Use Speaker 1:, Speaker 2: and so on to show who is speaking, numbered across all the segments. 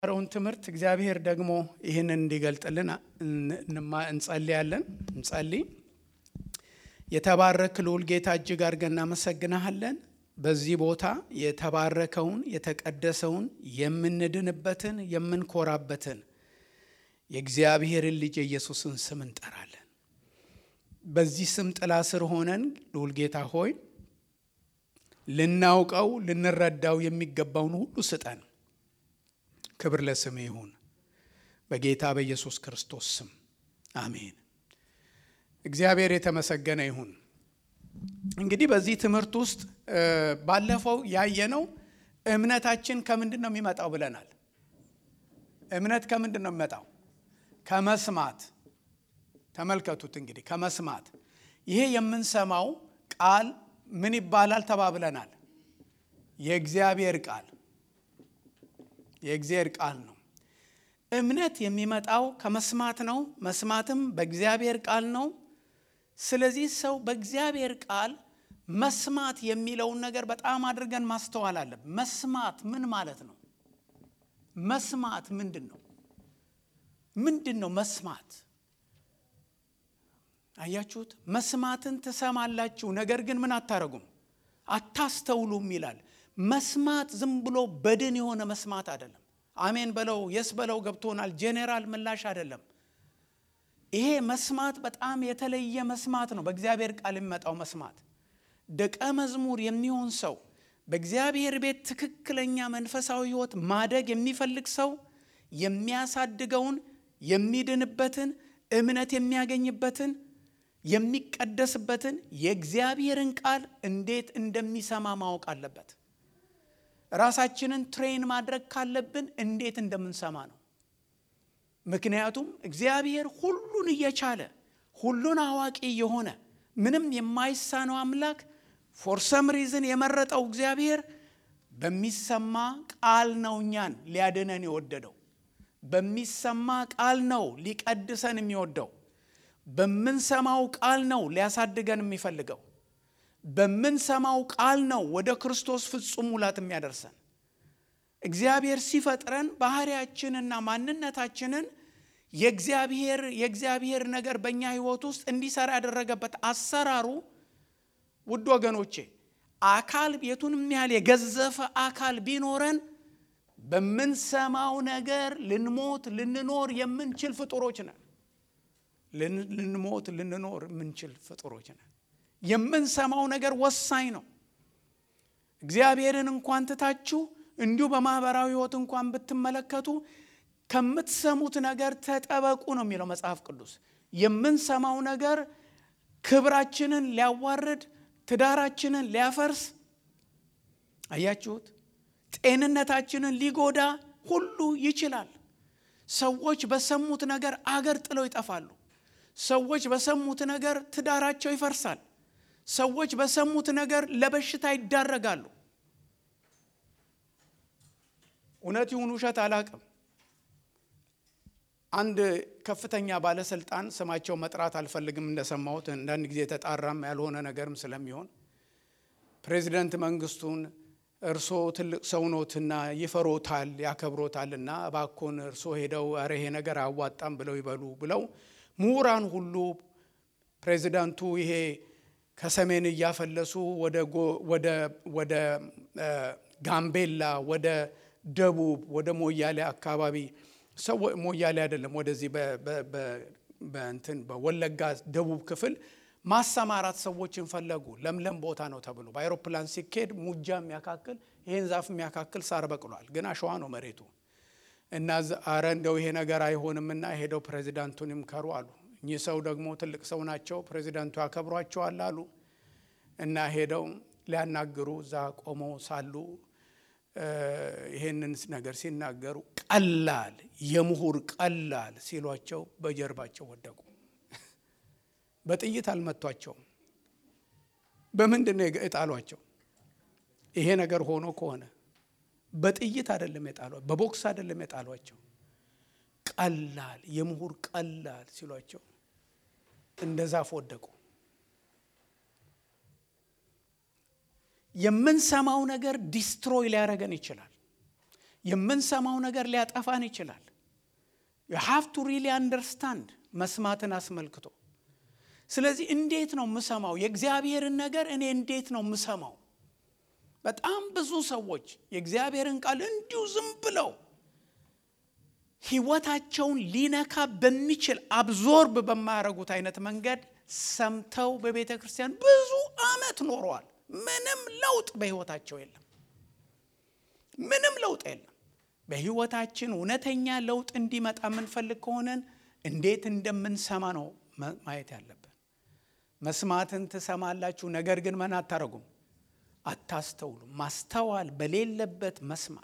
Speaker 1: አሮን ትምህርት እግዚአብሔር ደግሞ ይህንን እንዲገልጥልን እንጸልያለን። እንጸልይ። የተባረክ ልዑል ጌታ እጅግ አድርገን እናመሰግናለን። በዚህ ቦታ የተባረከውን የተቀደሰውን የምንድንበትን የምንኮራበትን የእግዚአብሔርን ልጅ ኢየሱስን ስም እንጠራለን። በዚህ ስም ጥላ ስር ሆነን ልዑል ጌታ ሆይ ልናውቀው ልንረዳው የሚገባውን ሁሉ ስጠን። ክብር ለስም ይሁን በጌታ በኢየሱስ ክርስቶስ ስም አሜን። እግዚአብሔር የተመሰገነ ይሁን። እንግዲህ በዚህ ትምህርት ውስጥ ባለፈው ያየነው እምነታችን ከምንድን ነው የሚመጣው ብለናል። እምነት ከምንድን ነው የሚመጣው? ከመስማት። ተመልከቱት እንግዲህ ከመስማት። ይሄ የምንሰማው ቃል ምን ይባላል ተባብለናል? የእግዚአብሔር ቃል። የእግዚአብሔር ቃል ነው። እምነት የሚመጣው ከመስማት ነው። መስማትም በእግዚአብሔር ቃል ነው። ስለዚህ ሰው በእግዚአብሔር ቃል መስማት የሚለውን ነገር በጣም አድርገን ማስተዋል አለብን። መስማት ምን ማለት ነው? መስማት ምንድን ነው? ምንድን ነው መስማት? አያችሁት? መስማትን ትሰማላችሁ፣ ነገር ግን ምን አታረጉም? አታስተውሉም ይላል። መስማት ዝም ብሎ በድን የሆነ መስማት አይደለም። አሜን በለው የስ በለው ገብቶናል ጄኔራል ምላሽ አይደለም። ይሄ መስማት በጣም የተለየ መስማት ነው። በእግዚአብሔር ቃል የሚመጣው መስማት ደቀ መዝሙር የሚሆን ሰው በእግዚአብሔር ቤት ትክክለኛ መንፈሳዊ ሕይወት ማደግ የሚፈልግ ሰው የሚያሳድገውን የሚድንበትን እምነት የሚያገኝበትን የሚቀደስበትን የእግዚአብሔርን ቃል እንዴት እንደሚሰማ ማወቅ አለበት። ራሳችንን ትሬን ማድረግ ካለብን እንዴት እንደምንሰማ ነው። ምክንያቱም እግዚአብሔር ሁሉን እየቻለ ሁሉን አዋቂ የሆነ ምንም የማይሳነው አምላክ ፎር ሰም ሪዝን የመረጠው እግዚአብሔር በሚሰማ ቃል ነው እኛን ሊያድነን የወደደው። በሚሰማ ቃል ነው ሊቀድሰን የሚወደው። በምንሰማው ቃል ነው ሊያሳድገን የሚፈልገው። በምንሰማው ቃል ነው ወደ ክርስቶስ ፍጹም ሙላት የሚያደርሰን። እግዚአብሔር ሲፈጥረን ባህሪያችንና ማንነታችንን የእግዚአብሔር ነገር በእኛ ሕይወት ውስጥ እንዲሰራ ያደረገበት አሰራሩ ውድ ወገኖቼ አካል የቱንም ያህል የገዘፈ አካል ቢኖረን በምንሰማው ነገር ልንሞት ልንኖር የምንችል ፍጡሮች ነን። ልንሞት ልንኖር የምንችል ፍጡሮች ነን። የምንሰማው ነገር ወሳኝ ነው። እግዚአብሔርን እንኳን ትታችሁ እንዲሁ በማህበራዊ ሕይወት እንኳን ብትመለከቱ ከምትሰሙት ነገር ተጠበቁ ነው የሚለው መጽሐፍ ቅዱስ። የምንሰማው ነገር ክብራችንን ሊያዋርድ፣ ትዳራችንን ሊያፈርስ፣ አያችሁት፣ ጤንነታችንን ሊጎዳ ሁሉ ይችላል። ሰዎች በሰሙት ነገር አገር ጥለው ይጠፋሉ። ሰዎች በሰሙት ነገር ትዳራቸው ይፈርሳል። ሰዎች በሰሙት ነገር ለበሽታ ይዳረጋሉ። እውነት ይሁን ውሸት አላቅም። አንድ ከፍተኛ ባለስልጣን ስማቸው መጥራት አልፈልግም እንደሰማሁት አንዳንድ ጊዜ ተጣራም ያልሆነ ነገርም ስለሚሆን ፕሬዚዳንት መንግስቱን እርሶ ትልቅ ሰው ኖትና ይፈሮታል ያከብሮታልና እባክዎን እርሶ ሄደው አረ ይሄ ነገር አዋጣም ብለው ይበሉ ብለው ምሁራን ሁሉ ፕሬዚዳንቱ ይሄ ከሰሜን እያፈለሱ ወደ ጋምቤላ ወደ ደቡብ ወደ ሞያሌ አካባቢ ሰው ሞያሌ አይደለም ወደዚህ በወለጋ ደቡብ ክፍል ማሰማራት ሰዎችን ፈለጉ። ለምለም ቦታ ነው ተብሎ በአይሮፕላን ሲኬድ ሙጃ የሚያካክል ይሄን ዛፍ የሚያካክል ሳር በቅሏል፣ ግን አሸዋ ነው መሬቱ። እና አረ እንደው ይሄ ነገር አይሆንምና ሄደው ፕሬዚዳንቱን ይምከሩ አሉ። እኚህ ሰው ደግሞ ትልቅ ሰው ናቸው፣ ፕሬዚዳንቱ ያከብሯቸዋል አሉ። እና ሄደው ሊያናግሩ እዛ ቆመው ሳሉ ይሄንን ነገር ሲናገሩ ቀላል የምሁር ቀላል ሲሏቸው በጀርባቸው ወደቁ። በጥይት አልመቷቸውም። በምንድን ነው የጣሏቸው? ይሄ ነገር ሆኖ ከሆነ በጥይት አይደለም የጣሏቸው፣ በቦክስ አይደለም የጣሏቸው። ቀላል የምሁር ቀላል ሲሏቸው እንደዛፍ ወደቁ። የምንሰማው ነገር ዲስትሮይ ሊያደርገን ይችላል። የምንሰማው ነገር ሊያጠፋን ይችላል። you have to really understand መስማትን አስመልክቶ። ስለዚህ እንዴት ነው የምሰማው የእግዚአብሔርን ነገር? እኔ እንዴት ነው የምሰማው? በጣም ብዙ ሰዎች የእግዚአብሔርን ቃል እንዲሁ ዝም ብለው ሕይወታቸውን ሊነካ በሚችል አብዞርብ በማያረጉት አይነት መንገድ ሰምተው በቤተ ክርስቲያን ብዙ ዓመት ኖረዋል። ምንም ለውጥ በሕይወታቸው የለም። ምንም ለውጥ የለም። በሕይወታችን እውነተኛ ለውጥ እንዲመጣ የምንፈልግ ከሆነን እንዴት እንደምንሰማ ነው ማየት ያለብን። መስማትን ትሰማላችሁ፣ ነገር ግን ምን አታረጉም? አታስተውሉ። ማስተዋል በሌለበት መስማት።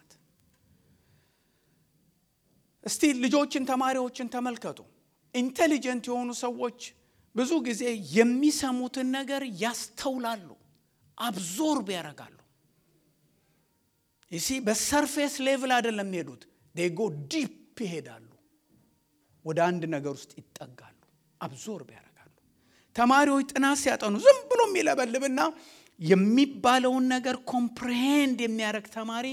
Speaker 1: እስቲ ልጆችን ተማሪዎችን ተመልከቱ። ኢንቴሊጀንት የሆኑ ሰዎች ብዙ ጊዜ የሚሰሙትን ነገር ያስተውላሉ፣ አብዞርብ ያደርጋሉ። ይሲ በሰርፌስ ሌቭል አይደለም የሚሄዱት፣ they go deep ይሄዳሉ። ወደ አንድ ነገር ውስጥ ይጠጋሉ፣ አብዞርብ ያደርጋሉ። ተማሪዎች ጥናት ሲያጠኑ ዝም ብሎ የሚለበልብና የሚባለውን ነገር ኮምፕሬሄንድ የሚያደርግ ተማሪ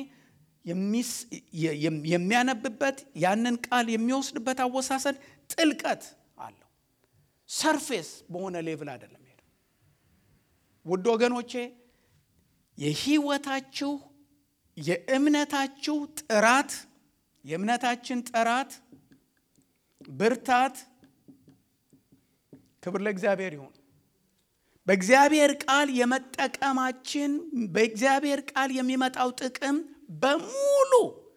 Speaker 1: የሚያነብበት ያንን ቃል የሚወስድበት አወሳሰድ ጥልቀት አለው። ሰርፌስ በሆነ ሌቭል አይደለም ሄደው። ውድ ወገኖቼ የሕይወታችሁ የእምነታችሁ ጥራት የእምነታችን ጥራት ብርታት ክብር ለእግዚአብሔር ይሁን። በእግዚአብሔር ቃል የመጠቀማችን በእግዚአብሔር ቃል የሚመጣው ጥቅም በሙሉ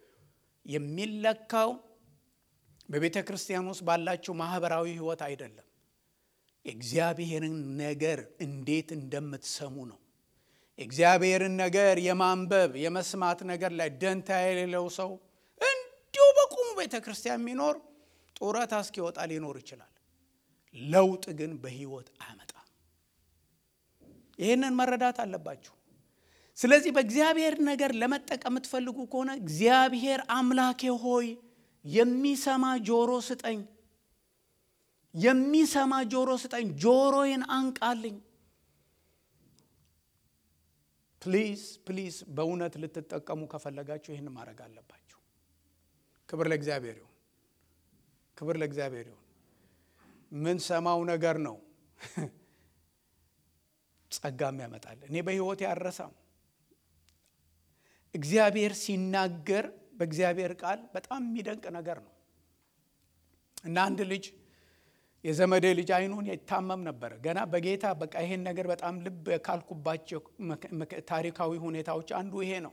Speaker 1: የሚለካው በቤተ ክርስቲያን ውስጥ ባላችሁ ማህበራዊ ህይወት አይደለም። የእግዚአብሔርን ነገር እንዴት እንደምትሰሙ ነው። የእግዚአብሔርን ነገር የማንበብ የመስማት ነገር ላይ ደንታ የሌለው ሰው እንዲሁ በቁሙ ቤተ ክርስቲያን የሚኖር ጡረታ እስኪወጣ ሊኖር ይችላል። ለውጥ ግን በህይወት አያመጣም። ይሄንን መረዳት አለባችሁ። ስለዚህ በእግዚአብሔር ነገር ለመጠቀም የምትፈልጉ ከሆነ እግዚአብሔር አምላኬ ሆይ የሚሰማ ጆሮ ስጠኝ፣ የሚሰማ ጆሮ ስጠኝ፣ ጆሮዬን አንቃልኝ። ፕሊዝ በእውነት ልትጠቀሙ ከፈለጋችሁ ይህን ማድረግ አለባችሁ። ክብር ለእግዚአብሔር ይሁን። ክብር ለእግዚአብሔር ይሁን። ምን ሰማው ነገር ነው ጸጋም ያመጣል። እኔ በህይወት ያረሳም እግዚአብሔር ሲናገር በእግዚአብሔር ቃል በጣም የሚደንቅ ነገር ነው። እና አንድ ልጅ የዘመዴ ልጅ አይኑን ይታመም ነበር። ገና በጌታ በቃ ይሄን ነገር በጣም ልብ ካልኩባቸው ታሪካዊ ሁኔታዎች አንዱ ይሄ ነው።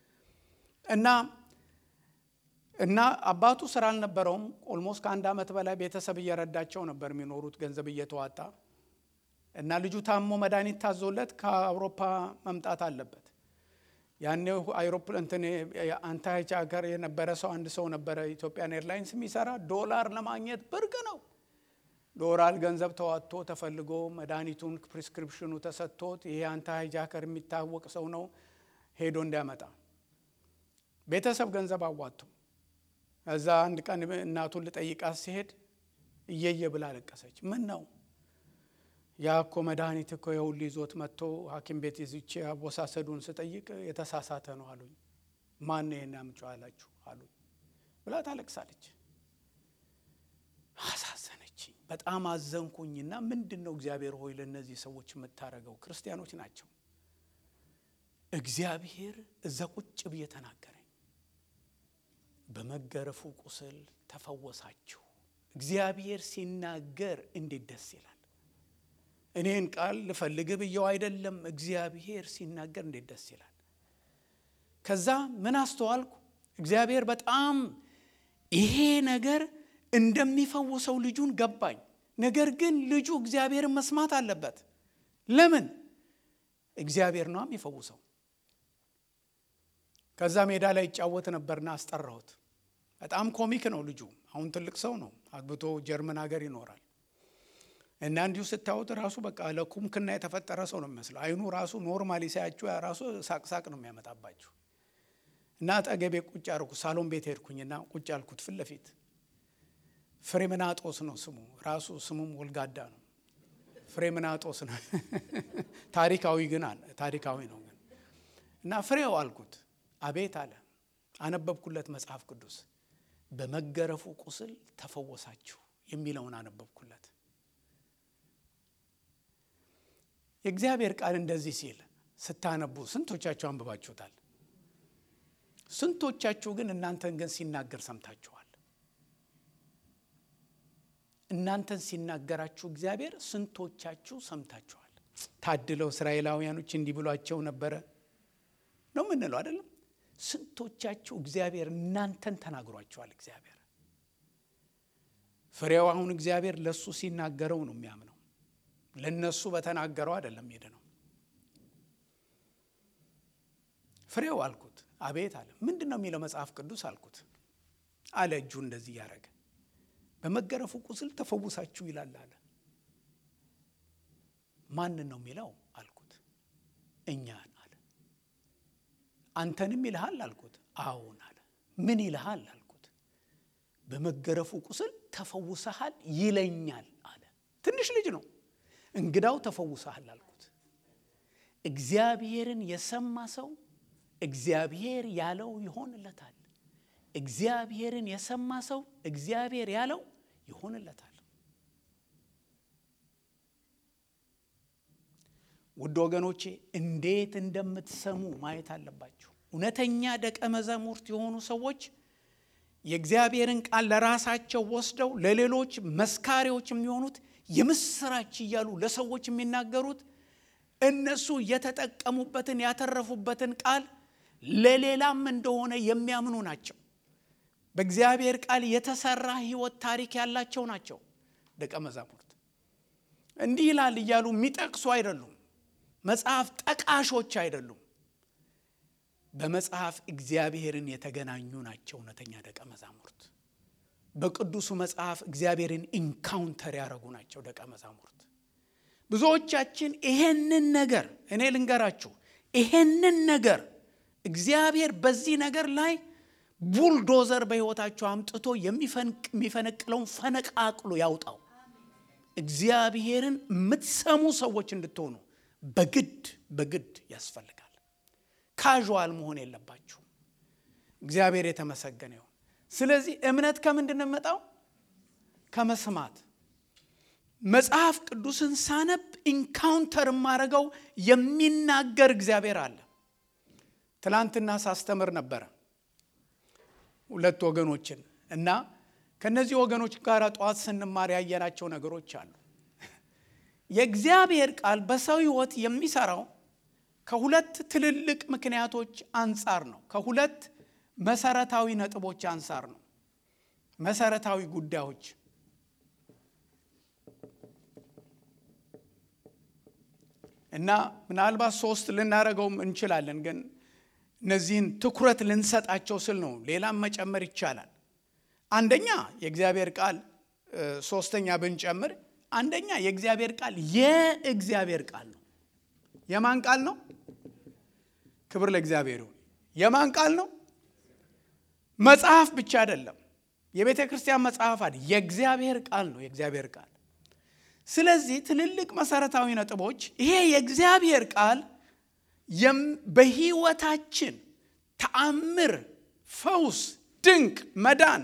Speaker 1: እና አባቱ ስራ አልነበረውም። ኦልሞስት ከአንድ ዓመት በላይ ቤተሰብ እየረዳቸው ነበር የሚኖሩት ገንዘብ እየተዋጣ። እና ልጁ ታሞ መድኃኒት ታዞለት ከአውሮፓ መምጣት አለበት። ያኔ አይሮፕላን አንታይ ሀገር የነበረ ሰው አንድ ሰው ነበረ ኢትዮጵያን ኤርላይንስ የሚሰራ። ዶላር ለማግኘት ብርቅ ነው። ዶላር ገንዘብ ተዋጥቶ ተፈልጎ መድኃኒቱን ፕሪስክሪፕሽኑ ተሰጥቶት ይሄ አንታይ ሀገር የሚታወቅ ሰው ነው ሄዶ እንዲያመጣ ቤተሰብ ገንዘብ አዋጥቶ እዛ አንድ ቀን እናቱን ልጠይቃት ሲሄድ እየየ ብላ አለቀሰች። ምን ነው? ያኮ መድኃኒት እኮ የሁሉ ይዞት መጥቶ ሐኪም ቤት ይዝቼ አወሳሰዱን ስጠይቅ የተሳሳተ ነው አሉኝ። ማን ነው ያምጫው አላችሁ አሉኝ ብላ ታለቅሳለች። አሳዘነችኝ። በጣም አዘንኩኝና ምንድነው እግዚአብሔር ሆይ ለነዚህ ሰዎች የምታረገው? ክርስቲያኖች ናቸው። እግዚአብሔር እዛ ቁጭ ብዬ ተናገረኝ። በመገረፉ ቁስል ተፈወሳችሁ። እግዚአብሔር ሲናገር እንዴት ደስ ይላል። እኔን ቃል ልፈልግ ብየው አይደለም፣ እግዚአብሔር ሲናገር እንዴት ደስ ይላል። ከዛ ምን አስተዋልኩ? እግዚአብሔር በጣም ይሄ ነገር እንደሚፈውሰው ልጁን ገባኝ። ነገር ግን ልጁ እግዚአብሔርን መስማት አለበት። ለምን? እግዚአብሔር ነው የሚፈውሰው። ከዛ ሜዳ ላይ ይጫወት ነበርና አስጠራሁት። በጣም ኮሚክ ነው ልጁ። አሁን ትልቅ ሰው ነው፣ አግብቶ ጀርመን ሀገር ይኖራል። እና እንዲሁ ስታዩት ራሱ በቃ ለኩምክና የተፈጠረ ሰው ነው የሚመስለው። አይኑ ራሱ ኖርማሊ ሳያችሁ ራሱ ሳቅሳቅ ነው የሚያመጣባችሁ። እና አጠገቤ ቁጭ አልኩ። ሳሎን ቤት ሄድኩኝና ቁጭ አልኩት ፊት ለፊት። ፍሬምናጦስ ነው ስሙ። ራሱ ስሙም ወልጋዳ ነው። ፍሬምናጦስ ነው። ታሪካዊ ነው ግን። እና ፍሬው አልኩት። አቤት አለ። አነበብኩለት መጽሐፍ ቅዱስ። በመገረፉ ቁስል ተፈወሳችሁ የሚለውን አነበብኩለት። የእግዚአብሔር ቃል እንደዚህ ሲል ስታነቡ ስንቶቻችሁ አንብባችሁታል? ስንቶቻችሁ ግን እናንተን ግን ሲናገር ሰምታችኋል? እናንተን ሲናገራችሁ እግዚአብሔር ስንቶቻችሁ ሰምታችኋል? ታድለው እስራኤላውያኖች እንዲህ ብሏቸው ነበረ ነው ምንለው አይደለም? ስንቶቻችሁ እግዚአብሔር እናንተን ተናግሯችኋል? እግዚአብሔር ፍሬው አሁን እግዚአብሔር ለሱ ሲናገረው ነው የሚያምነው። ለነሱ በተናገረው አይደለም ሄደው። ፍሬው አልኩት። አቤት አለ። ምንድነው የሚለው መጽሐፍ ቅዱስ አልኩት። አለ እጁ እንደዚህ ያረገ በመገረፉ ቁስል ተፈውሳችሁ ይላል አለ። ማን ነው የሚለው አልኩት። እኛን አለ። አንተንም ይልሃል አልኩት። አዎን አለ። ምን ይልሃል አልኩት። በመገረፉ ቁስል ተፈውሰሃል ይለኛል አለ። ትንሽ ልጅ ነው። እንግዳው ተፈውሰሃል አልኩት። እግዚአብሔርን የሰማ ሰው እግዚአብሔር ያለው ይሆንለታል። እግዚአብሔርን የሰማ ሰው እግዚአብሔር ያለው ይሆንለታል። ውድ ወገኖቼ እንዴት እንደምትሰሙ ማየት አለባችሁ። እውነተኛ ደቀ መዛሙርት የሆኑ ሰዎች የእግዚአብሔርን ቃል ለራሳቸው ወስደው ለሌሎች መስካሪዎች የሚሆኑት የምስራች እያሉ ለሰዎች የሚናገሩት እነሱ የተጠቀሙበትን ያተረፉበትን ቃል ለሌላም እንደሆነ የሚያምኑ ናቸው። በእግዚአብሔር ቃል የተሰራ ህይወት ታሪክ ያላቸው ናቸው ደቀ መዛሙርት። እንዲህ ይላል እያሉ የሚጠቅሱ አይደሉም። መጽሐፍ ጠቃሾች አይደሉም። በመጽሐፍ እግዚአብሔርን የተገናኙ ናቸው እውነተኛ ደቀ መዛሙርት። በቅዱሱ መጽሐፍ እግዚአብሔርን ኢንካውንተር ያደረጉ ናቸው ደቀ መዛሙርት። ብዙዎቻችን ይሄንን ነገር እኔ ልንገራችሁ፣ ይሄንን ነገር እግዚአብሔር በዚህ ነገር ላይ ቡልዶዘር በህይወታችሁ አምጥቶ የሚፈነቅለውን ፈነቃቅሎ ያውጣው። እግዚአብሔርን የምትሰሙ ሰዎች እንድትሆኑ በግድ ያስፈልጋል። ካዥዋል መሆን የለባችሁ። እግዚአብሔር የተመሰገነ ይሁን። ስለዚህ እምነት ከምንድን ነው የመጣው? ከመስማት። መጽሐፍ ቅዱስን ሳነብ ኢንካውንተር ማረገው የሚናገር እግዚአብሔር አለ። ትላንትና ሳስተምር ነበር ሁለት ወገኖችን እና ከነዚህ ወገኖች ጋር ጧት ስንማር ያየናቸው ነገሮች አሉ። የእግዚአብሔር ቃል በሰው ህይወት የሚሰራው ከሁለት ትልልቅ ምክንያቶች አንፃር ነው። ከሁለት መሰረታዊ ነጥቦች አንፃር ነው። መሰረታዊ ጉዳዮች እና ምናልባት ሶስት ልናረገው እንችላለን፣ ግን እነዚህን ትኩረት ልንሰጣቸው ስል ነው። ሌላም መጨመር ይቻላል። አንደኛ የእግዚአብሔር ቃል፣ ሶስተኛ ብንጨምር አንደኛ የእግዚአብሔር ቃል የእግዚአብሔር ቃል ነው። የማን ቃል ነው? ክብር ለእግዚአብሔር ይሁን። የማን ቃል ነው? መጽሐፍ ብቻ አይደለም። የቤተ ክርስቲያን መጽሐፍ አይደል፣ የእግዚአብሔር ቃል ነው። የእግዚአብሔር ቃል። ስለዚህ ትልልቅ መሰረታዊ ነጥቦች ይሄ የእግዚአብሔር ቃል በህይወታችን ተአምር፣ ፈውስ፣ ድንቅ መዳን፣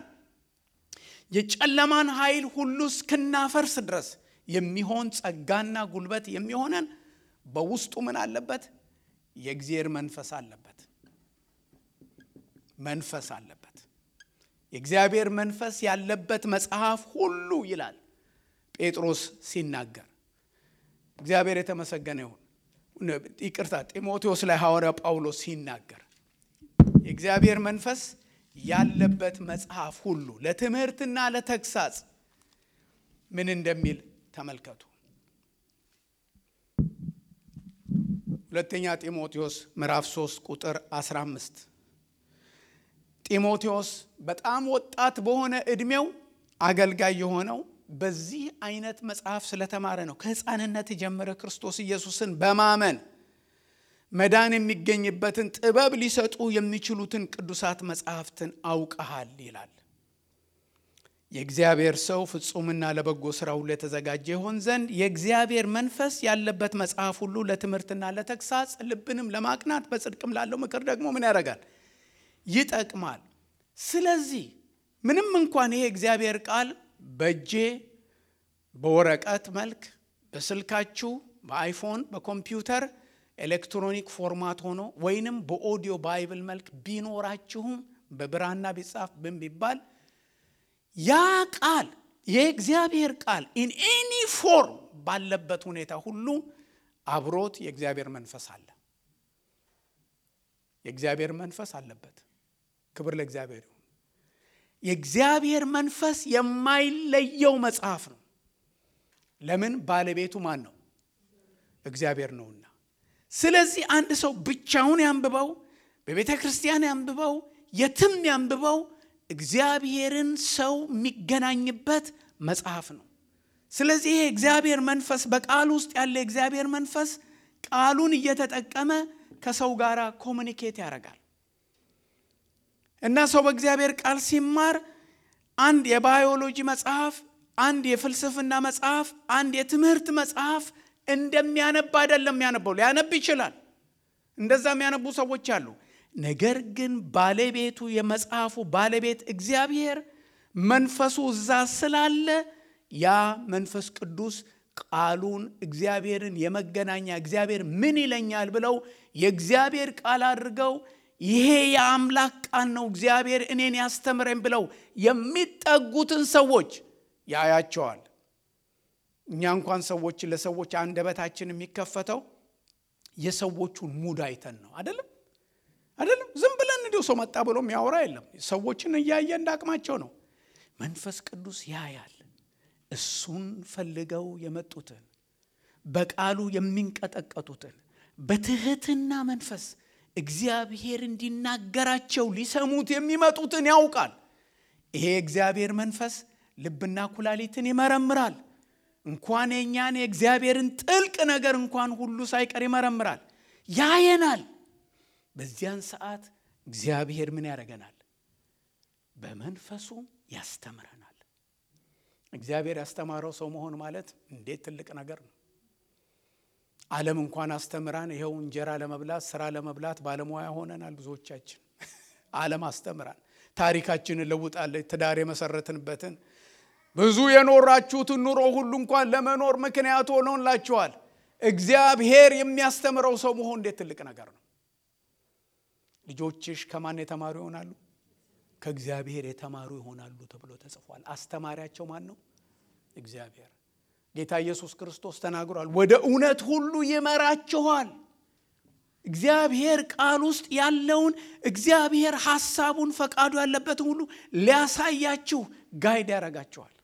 Speaker 1: የጨለማን ኃይል ሁሉ እስክናፈርስ ድረስ የሚሆን ጸጋና ጉልበት የሚሆነን በውስጡ ምን አለበት? የእግዚአብሔር መንፈስ አለበት። መንፈስ አለበት። የእግዚአብሔር መንፈስ ያለበት መጽሐፍ ሁሉ ይላል ጴጥሮስ ሲናገር። እግዚአብሔር የተመሰገነ ይሁን። ይቅርታ፣ ጢሞቴዎስ ላይ ሐዋርያ ጳውሎስ ሲናገር የእግዚአብሔር መንፈስ ያለበት መጽሐፍ ሁሉ ለትምህርትና ለተግሳጽ ምን እንደሚል ተመልከቱ። ሁለተኛ ጢሞቴዎስ ምዕራፍ 3 ቁጥር 15 ጢሞቴዎስ በጣም ወጣት በሆነ እድሜው አገልጋይ የሆነው በዚህ አይነት መጽሐፍ ስለተማረ ነው። ከሕፃንነት ጀምሮ ክርስቶስ ኢየሱስን በማመን መዳን የሚገኝበትን ጥበብ ሊሰጡ የሚችሉትን ቅዱሳት መጽሐፍትን አውቀሃል ይላል። የእግዚአብሔር ሰው ፍጹምና ለበጎ ሥራ ሁሉ የተዘጋጀ ይሆን ዘንድ የእግዚአብሔር መንፈስ ያለበት መጽሐፍ ሁሉ ለትምህርትና ለተግሳጽ ልብንም ለማቅናት በጽድቅም ላለው ምክር ደግሞ ምን ያደርጋል? ይጠቅማል። ስለዚህ ምንም እንኳን ይሄ እግዚአብሔር ቃል በእጄ በወረቀት መልክ በስልካችሁ በአይፎን በኮምፒውተር ኤሌክትሮኒክ ፎርማት ሆኖ ወይንም በኦዲዮ ባይብል መልክ ቢኖራችሁም በብራና ቢጻፍ ቢባል ያ ቃል የእግዚአብሔር ቃል ኢን ኤኒ ፎርም ባለበት ሁኔታ ሁሉ አብሮት የእግዚአብሔር መንፈስ አለ። የእግዚአብሔር መንፈስ አለበት። ክብር ለእግዚአብሔር ይሁን። የእግዚአብሔር መንፈስ የማይለየው መጽሐፍ ነው። ለምን? ባለቤቱ ማን ነው? እግዚአብሔር ነውና። ስለዚህ አንድ ሰው ብቻውን ያንብበው፣ በቤተ ክርስቲያን ያንብበው፣ የትም ያንብበው፣ እግዚአብሔርን ሰው የሚገናኝበት መጽሐፍ ነው። ስለዚህ ይሄ እግዚአብሔር መንፈስ በቃል ውስጥ ያለ እግዚአብሔር መንፈስ ቃሉን እየተጠቀመ ከሰው ጋር ኮሙኒኬት ያደርጋል። እና ሰው በእግዚአብሔር ቃል ሲማር አንድ የባዮሎጂ መጽሐፍ፣ አንድ የፍልስፍና መጽሐፍ፣ አንድ የትምህርት መጽሐፍ እንደሚያነብ አይደለም ያነበው። ሊያነብ ይችላል። እንደዛ የሚያነቡ ሰዎች አሉ። ነገር ግን ባለቤቱ የመጽሐፉ ባለቤት እግዚአብሔር መንፈሱ እዛ ስላለ ያ መንፈስ ቅዱስ ቃሉን እግዚአብሔርን የመገናኛ እግዚአብሔር ምን ይለኛል ብለው የእግዚአብሔር ቃል አድርገው ይሄ የአምላክ ቃል ነው እግዚአብሔር እኔን ያስተምረኝ ብለው የሚጠጉትን ሰዎች ያያቸዋል። እኛ እንኳን ሰዎች ለሰዎች አንደበታችን የሚከፈተው የሰዎቹን ሙድ አይተን ነው። አይደለም ዝም ብለን እንደው ሰው መጣ ብሎ የሚያወራ የለም። ሰዎችን እያየ እንዳቅማቸው ነው። መንፈስ ቅዱስ ያያል። እሱን ፈልገው የመጡትን በቃሉ የሚንቀጠቀጡትን በትህትና መንፈስ እግዚአብሔር እንዲናገራቸው ሊሰሙት የሚመጡትን ያውቃል። ይሄ እግዚአብሔር መንፈስ ልብና ኩላሊትን ይመረምራል። እንኳን የኛን የእግዚአብሔርን ጥልቅ ነገር እንኳን ሁሉ ሳይቀር ይመረምራል፣ ያየናል። በዚያን ሰዓት እግዚአብሔር ምን ያደርገናል? በመንፈሱ ያስተምረናል። እግዚአብሔር ያስተማረው ሰው መሆን ማለት እንዴት ትልቅ ነገር ነው! ዓለም እንኳን አስተምራን ይሄው እንጀራ ለመብላት ስራ ለመብላት ባለሙያ ሆነናል ብዙዎቻችን። ዓለም አስተምራን ታሪካችንን ለውጣለች። ትዳር የመሰረትንበትን ብዙ የኖራችሁትን ኑሮ ሁሉ እንኳን ለመኖር ምክንያት ሆኖላችኋል። እግዚአብሔር የሚያስተምረው ሰው መሆን እንዴት ትልቅ ነገር ነው! ልጆችሽ ከማን የተማሩ ይሆናሉ? ከእግዚአብሔር የተማሩ ይሆናሉ ተብሎ ተጽፏል። አስተማሪያቸው ማን ነው? እግዚአብሔር። ጌታ ኢየሱስ ክርስቶስ ተናግሯል፣ ወደ እውነት ሁሉ ይመራችኋል። እግዚአብሔር ቃል ውስጥ ያለውን እግዚአብሔር ሐሳቡን ፈቃዱ ያለበትን ሁሉ ሊያሳያችሁ ጋይድ ያደርጋችኋል።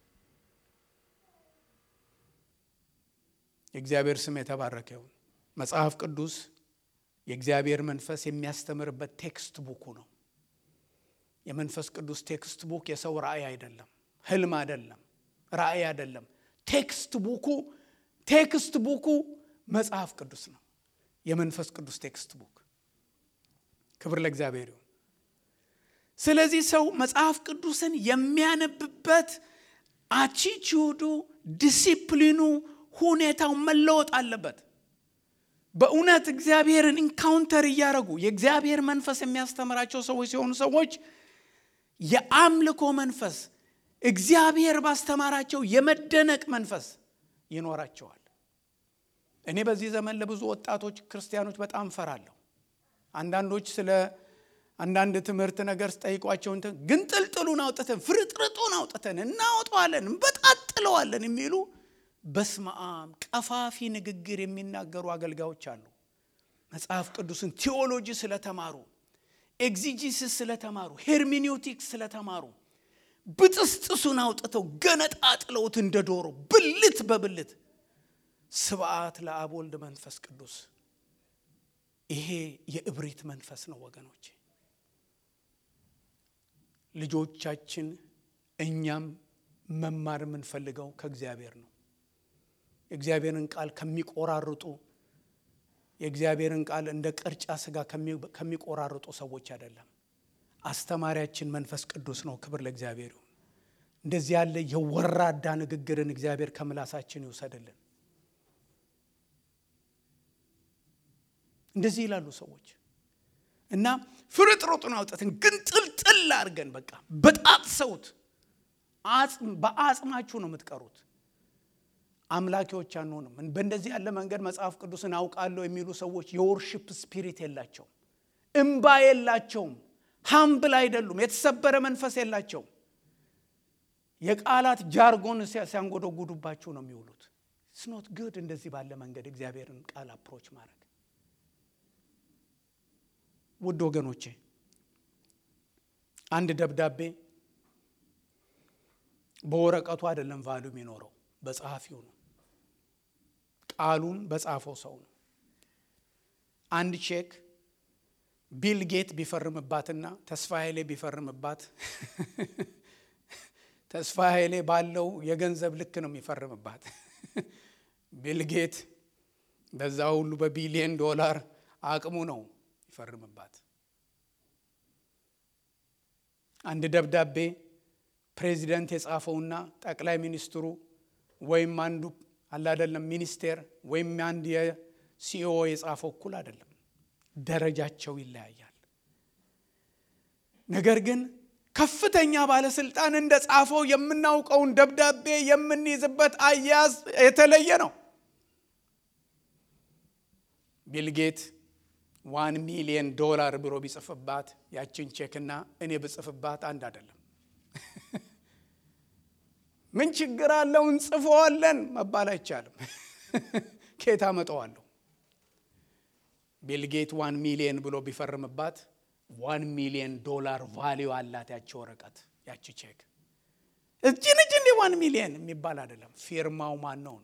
Speaker 1: የእግዚአብሔር ስም የተባረከ ይሁን። መጽሐፍ ቅዱስ የእግዚአብሔር መንፈስ የሚያስተምርበት ቴክስት ቡኩ ነው። የመንፈስ ቅዱስ ቴክስት ቡክ የሰው ራእይ አይደለም፣ ህልም አይደለም፣ ራእይ አይደለም። ቴክስት ቡኩ መጽሐፍ ቅዱስ ነው። የመንፈስ ቅዱስ ቴክስት ቡክ። ክብር ለእግዚአብሔር ይሁን። ስለዚህ ሰው መጽሐፍ ቅዱስን የሚያነብበት አቲቲዩዱ፣ ዲሲፕሊኑ፣ ሁኔታው መለወጥ አለበት። በእውነት እግዚአብሔርን ኢንካውንተር እያደረጉ የእግዚአብሔር መንፈስ የሚያስተምራቸው ሰዎች ሲሆኑ ሰዎች የአምልኮ መንፈስ እግዚአብሔር ባስተማራቸው የመደነቅ መንፈስ ይኖራቸዋል። እኔ በዚህ ዘመን ለብዙ ወጣቶች ክርስቲያኖች በጣም ፈራለሁ። አንዳንዶች ስለ አንዳንድ ትምህርት ነገር ጠይቋቸው ግን ጥልጥሉን አውጥተን ፍርጥርጡን አውጥተን እናወጣዋለን እንበጣጥለዋለን የሚሉ በስማም ቀፋፊ ንግግር የሚናገሩ አገልጋዮች አሉ። መጽሐፍ ቅዱስን ቲዮሎጂ ስለተማሩ፣ ኤግዚጂሲስ ስለተማሩ፣ ሄርሜኒውቲክስ ስለተማሩ ብጥስጥሱን አውጥተው ገነጣጥለውት እንደ ዶሮ ብልት በብልት። ስብዓት ለአብ ወልድ መንፈስ ቅዱስ። ይሄ የእብሪት መንፈስ ነው ወገኖቼ። ልጆቻችን እኛም መማር የምንፈልገው ከእግዚአብሔር ነው። የእግዚአብሔርን ቃል ከሚቆራርጡ፣ የእግዚአብሔርን ቃል እንደ ቅርጫ ስጋ ከሚቆራርጡ ሰዎች አይደለም። አስተማሪያችን መንፈስ ቅዱስ ነው። ክብር ለእግዚአብሔር ይሁን። እንደዚህ ያለ የወራዳ ንግግርን እግዚአብሔር ከምላሳችን ይውሰድልን። እንደዚህ ይላሉ ሰዎች፣ እና ፍርጥሩጡን አውጥተን ግንጥልጥል አድርገን በቃ በጣት ሰውት በአጽማችሁ ነው የምትቀሩት። አምላኪዎች አንሆንም። በእንደዚህ ያለ መንገድ መጽሐፍ ቅዱስን አውቃለሁ የሚሉ ሰዎች የወርሺፕ ስፒሪት የላቸውም፣ እንባ የላቸውም፣ ሃምብል አይደሉም፣ የተሰበረ መንፈስ የላቸውም። የቃላት ጃርጎን ሲያንጎደጉዱባችሁ ነው የሚውሉት። it's not good እንደዚህ ባለ መንገድ እግዚአብሔርን ቃል አፕሮች ማድረግ። ውድ ወገኖቼ አንድ ደብዳቤ በወረቀቱ አይደለም ቫልዩ የሚኖረው፣ በጸሐፊው ነው፣ ቃሉን በጻፈው ሰው ነው። አንድ ቼክ ቢል ጌት ቢፈርምባትና ተስፋ ኃይሌ ቢፈርምባት ተስፋ ኃይሌ ባለው የገንዘብ ልክ ነው የሚፈርምባት። ቢል ጌት በዛ ሁሉ በቢሊየን ዶላር አቅሙ ነው ይፈርምባት። አንድ ደብዳቤ ፕሬዚዳንት የጻፈውና ጠቅላይ ሚኒስትሩ ወይም አንዱ አለ አይደለም ሚኒስቴር ወይም አንድ የሲኦ የጻፈው እኩል አይደለም፣ ደረጃቸው ይለያያል። ነገር ግን ከፍተኛ ባለስልጣን እንደጻፈው የምናውቀውን ደብዳቤ የምንይዝበት አያያዝ የተለየ ነው። ቢል ጌት $1 ሚሊዮን ብሎ ቢጽፍባት ያችን ቼክና እኔ ብጽፍባት አንድ አይደለም። ምን ችግር አለው እንጽፈዋለን መባል አይቻልም። ኬታ መጣዋለሁ። ቢል ጌት $1 ሚሊዮን ብሎ ቢፈርምባት $1 ሚሊዮን ቫልዩ አላት ያቺ ወረቀት ያቺ ቼክ። እጅን $1 ሚሊዮን የሚባል አይደለም። ፊርማው ማን ነው?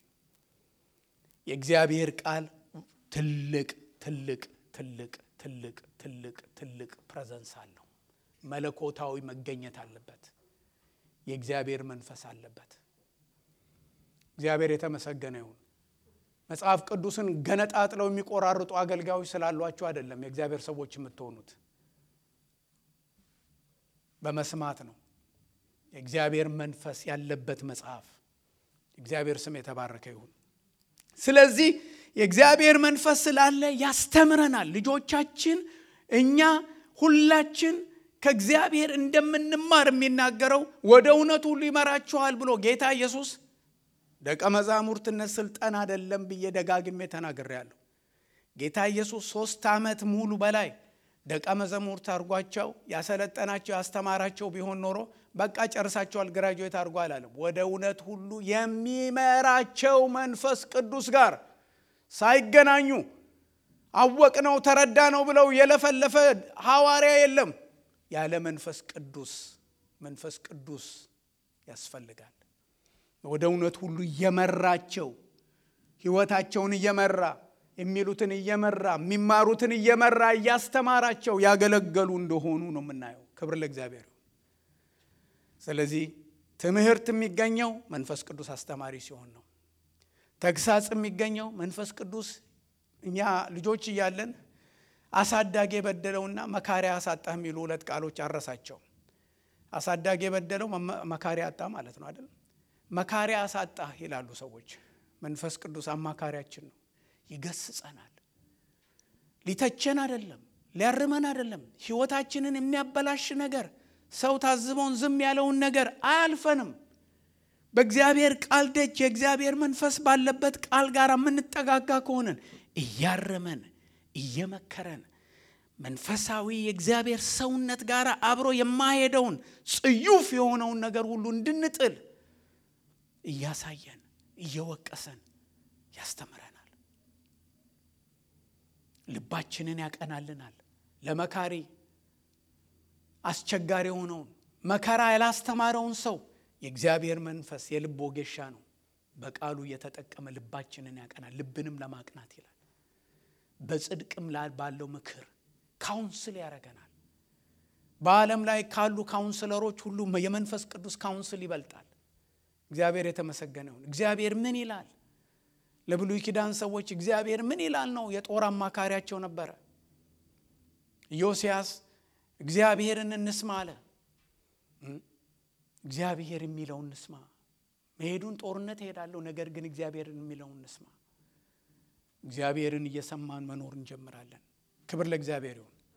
Speaker 1: የእግዚአብሔር ቃል ትልቅ ትልቅ ትልቅ ትልቅ ትልቅ ትልቅ ፕሬዘንስ አለው። መለኮታዊ መገኘት አለበት። የእግዚአብሔር መንፈስ አለበት። እግዚአብሔር የተመሰገነ ይሁን። መጽሐፍ ቅዱስን ገነጣጥለው የሚቆራርጡ አገልጋዮች ስላሏቸው አይደለም የእግዚአብሔር ሰዎች የምትሆኑት፣ በመስማት ነው። የእግዚአብሔር መንፈስ ያለበት መጽሐፍ። እግዚአብሔር ስም የተባረከ ይሁን። ስለዚህ የእግዚአብሔር መንፈስ ስላለ ያስተምረናል። ልጆቻችን እኛ ሁላችን ከእግዚአብሔር እንደምንማር የሚናገረው ወደ እውነት ሁሉ ይመራችኋል ብሎ ጌታ ኢየሱስ ደቀ መዛሙርትነት ስልጣን አይደለም ብዬ ደጋግሜ ተናግሬያለሁ። ጌታ ኢየሱስ 3 ዓመት ሙሉ በላይ ደቀ መዛሙርት አርጓቸው ያሰለጠናቸው ያስተማራቸው ቢሆን ኖሮ በቃ ጨርሳቸዋል ግራጁዌት አርጓ አላለም። ወደ እውነት ሁሉ የሚመራቸው መንፈስ ቅዱስ ጋር ሳይገናኙ አወቅነው ተረዳነው ብለው የለፈለፈ ሐዋርያ የለም። ያለ መንፈስ ቅዱስ ያስፈልጋል። ወደ እውነት ሁሉ እየመራቸው ሕይወታቸውን እየመራ የሚሉትን እየመራ የሚማሩትን እየመራ እያስተማራቸው ያገለገሉ እንደሆኑ ነው የምናየው። ክብር ለእግዚአብሔር። ስለዚህ ትምህርት የሚገኘው መንፈስ ቅዱስ አስተማሪ ሲሆን ነው። ተግሳጽ የሚገኘው መንፈስ ቅዱስ እኛ ልጆች እያለን አሳዳጊ የበደለውና መካሪያ አሳጣህ የሚሉ 2 ቃሎች አረሳቸው። አሳዳጊ የበደለው መካሪያ አጣ ማለት ነው አይደል? መካሪያ አሳጣህ ይላሉ ሰዎች። መንፈስ ቅዱስ አማካሪያችን ነው። ይገስጸናል። ሊተቸን አይደለም፣ ሊያርመን አይደለም። ሕይወታችንን የሚያበላሽ ነገር ሰው ታዝቦን ዝም ያለውን ነገር አያልፈንም። በእግዚአብሔር ቃል ደጅ የእግዚአብሔር መንፈስ ባለበት ቃል ጋር የምንጠጋጋ ከሆነን እያረመን እየመከረን መንፈሳዊ የእግዚአብሔር ሰውነት ጋር አብሮ የማይሄደውን ጽዩፍ የሆነውን ነገር ሁሉ እንድንጥል እያሳየን እየወቀሰን ያስተምረናል። ልባችንን ያቀናልናል። ለመካሪ አስቸጋሪ የሆነውን መከራ ያላስተማረውን ሰው የእግዚአብሔር መንፈስ የልብ ወጌሻ ነው። በቃሉ እየተጠቀመ ልባችንን ያቀናል። ልብንም ለማቅናት ይላል። በጽድቅም ባለው ምክር ካውንስል ያደርገናል። በዓለም ላይ ካሉ ካውንስለሮች ሁሉ የመንፈስ ቅዱስ ካውንስል ይበልጣል። እግዚአብሔር የተመሰገነ ይሁን። እግዚአብሔር ምን ይላል? ለብሉይ ኪዳን ሰዎች እግዚአብሔር ምን ይላል ነው የጦር አማካሪያቸው ነበረ። ዮሲያስ እግዚአብሔርን እንስማ አለ። እግዚአብሔር የሚለውን እንስማ። መሄዱን ጦርነት እሄዳለሁ፣ ነገር ግን እግዚአብሔርን የሚለውን እንስማ። እግዚአብሔርን እየሰማን መኖር እንጀምራለን። ክብር ለእግዚአብሔር ይሁን።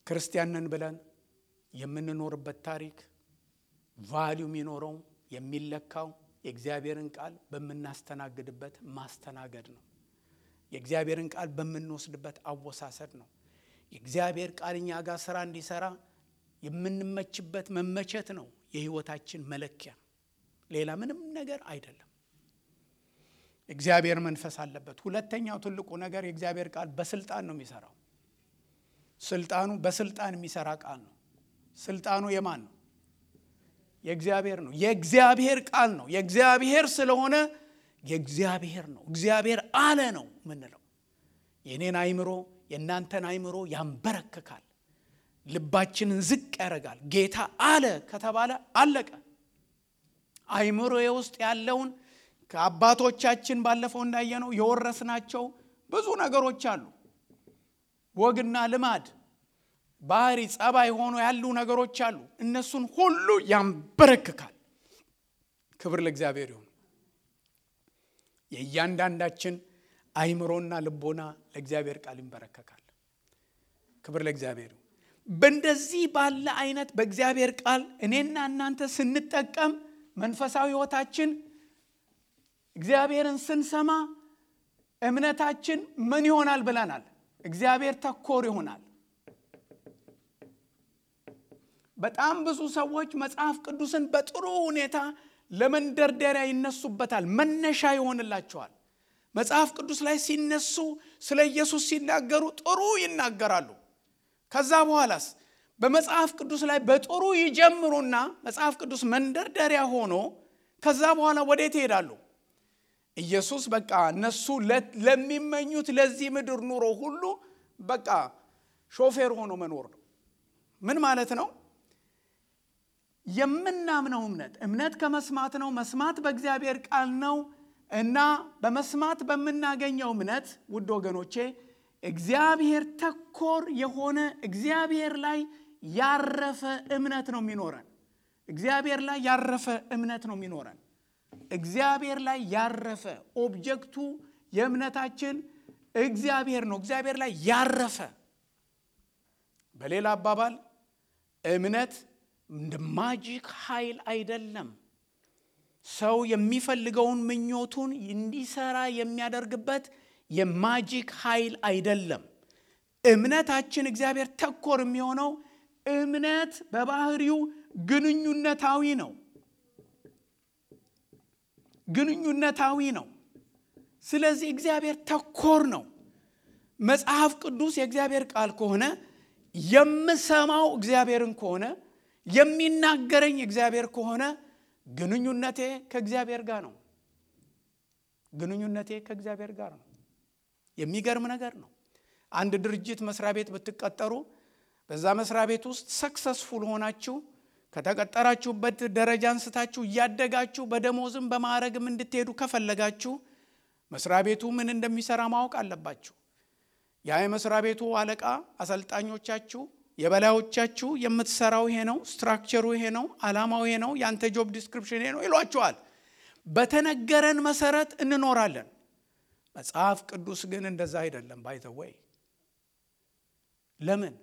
Speaker 1: ክርስቲያንን ብለን የምንኖርበት ታሪክ ቫልዩ የሚኖረው የሚለካው የእግዚአብሔርን ቃል በመናስተናግድበት ማስተናገድ ነው። የእግዚአብሔርን ቃል በመንወስድበት አወሳሰድ ነው። የእግዚአብሔር ቃል እኛ ጋር ስራ እንዲሰራ የምንመችበት መመቸት ነው የህይወታችን መለኪያ፣ ሌላ ምንም ነገር አይደለም። እግዚአብሔር መንፈስ አለበት። ሁለተኛው ትልቁ ነገር የእግዚአብሔር ቃል በስልጣን ነው የሚሰራው። ስልጣኑ በስልጣን የሚሰራ ቃል ነው። ስልጣኑ የማን ነው? የእግዚአብሔር ነው። የእግዚአብሔር ቃል ነው። የእግዚአብሔር ስለሆነ የእግዚአብሔር ነው። እግዚአብሔር አለ ነው ምንለው። የኔን አይምሮ የናንተን አይምሮ ያንበረክካል፣ ልባችንን ዝቅ ያደርጋል። ጌታ አለ ከተባለ አለቀ። አይምሮዬ ውስጥ ያለውን ከአባቶቻችን ባለፈው እንዳየነው የወረስናቸው ብዙ ነገሮች አሉ። ወግና ልማድ፣ ባህሪ፣ ጸባይ ሆኖ ያሉ ነገሮች አሉ። እነሱን ሁሉ ያንበረክካል። ክብር ለእግዚአብሔር ይሁን። የእያንዳንዳችን አይምሮና ልቦና ለእግዚአብሔር ቃል ይንበረከካል። ክብር ለእግዚአብሔር ይሁን። በእንደዚህ ባለ አይነት በእግዚአብሔር ቃል እኔና እናንተ ስንጠቀም መንፈሳዊ ህይወታችን እግዚአብሔርን ስንሰማ እምነታችን ምን ይሆናል ብለናል? እግዚአብሔር ተኮር ይሆናል። በጣም ብዙ ሰዎች መጽሐፍ ቅዱስን በጥሩ ሁኔታ ለመንደርደሪያ ይነሱበታል፣ መነሻ ይሆንላቸዋል። መጽሐፍ ቅዱስ ላይ ሲነሱ ስለ ኢየሱስ ሲናገሩ ጥሩ ይናገራሉ። ከዛ በኋላስ በመጽሐፍ ቅዱስ ላይ በጥሩ ይጀምሩና መጽሐፍ ቅዱስ መንደርደሪያ ሆኖ ከዛ በኋላ ወዴት ይሄዳሉ? ኢየሱስ በቃ እነሱ ለሚመኙት ለዚህ ምድር ኑሮ ሁሉ በቃ ሾፌር ሆኖ መኖር ነው። ምን ማለት ነው? የምናምነው እምነት ከመስማት ነው፣ መስማት በእግዚአብሔር ቃል ነው እና በመስማት በመናገኘው እምነት ውድ ወገኖቼ እግዚአብሔር ተኮር የሆነ እግዚአብሔር ላይ ያረፈ እምነት ነው የሚኖረን። እግዚአብሔር ላይ ያረፈ እምነት ነው የሚኖረን። እግዚአብሔር ላይ ያረፈ ኦብጀክቱ የእምነታችን እግዚአብሔር ነው። እግዚአብሔር ላይ ያረፈ። በሌላ አባባል እምነት እንደ ማጂክ ኃይል አይደለም። ሰው የሚፈልገውን ምኞቱን እንዲሰራ የሚያደርግበት የማጂክ ኃይል አይደለም። እምነታችን እግዚአብሔር ተኮር የሚሆነው እምነት በባህሪው ግንኙነታዊ ነው። ግንኙነታዊ ነው። ስለዚህ እግዚአብሔር ተኮር ነው። መጽሐፍ ቅዱስ የእግዚአብሔር ቃል ከሆነ የምሰማው እግዚአብሔርን ከሆነ የሚናገረኝ እግዚአብሔር ከሆነ ግንኙነቴ ከእግዚአብሔር ጋር ነው። ግንኙነቴ ከእግዚአብሔር ጋር ነው። የሚገርም ነገር ነው። አንድ ድርጅት መስሪያ ቤት ብትቀጠሩ በዛ መስሪያ ቤት ውስጥ ሰክሰስፉል ሆናችሁ ከተቀጠራችሁበት ደረጃ አንስታችሁ እያደጋችሁ በደሞዝም በማዕረግም እንድትሄዱ ከፈለጋችሁ መስሪያ ቤቱ ምን እንደሚሰራ ማወቅ አለባችሁ። ያ የመስሪያ ቤቱ አለቃ፣ አሰልጣኞቻችሁ፣ የበላዮቻችሁ የምትሰራው ይሄ ነው፣ ስትራክቸሩ ይሄ ነው፣ ዓላማው ይሄ ነው፣ ያንተ ጆብ ዲስክሪፕሽን ይሄ ነው ይሏችኋል። በተነገረን መሰረት እንኖራለን። መጽሐፍ ቅዱስ ግን እንደዛ አይደለም። ባይተወይ ለምን?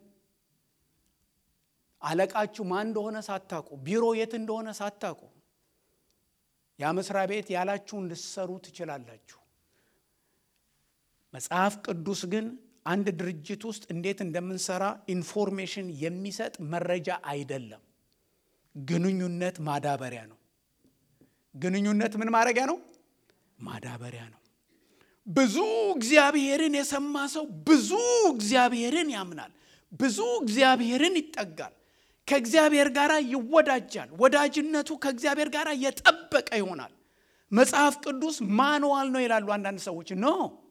Speaker 1: አለቃችሁ ማን እንደሆነ ሳታውቁ፣ ቢሮ የት እንደሆነ ሳታውቁ ያ መስሪያ ቤት ያላችሁን ልትሰሩ ትችላላችሁ። መጽሐፍ ቅዱስ ግን አንድ ድርጅት ውስጥ እንዴት እንደምንሰራ ኢንፎርሜሽን የሚሰጥ መረጃ አይደለም። ግንኙነት ማዳበሪያ ነው። ግንኙነት ምን ማድረጊያ ነው? ማዳበሪያ ነው። ብዙ እግዚአብሔርን የሰማ ሰው ብዙ እግዚአብሔርን ያምናል፣ ብዙ እግዚአብሔርን ይጠጋል፣ ከእግዚአብሔር ጋር ይወዳጃል። ወዳጅነቱ ከእግዚአብሔር ጋር የጠበቀ ይሆናል። መጽሐፍ ቅዱስ ማንዋል ነው ይላሉ አንዳንድ ሰዎች። ኖ፣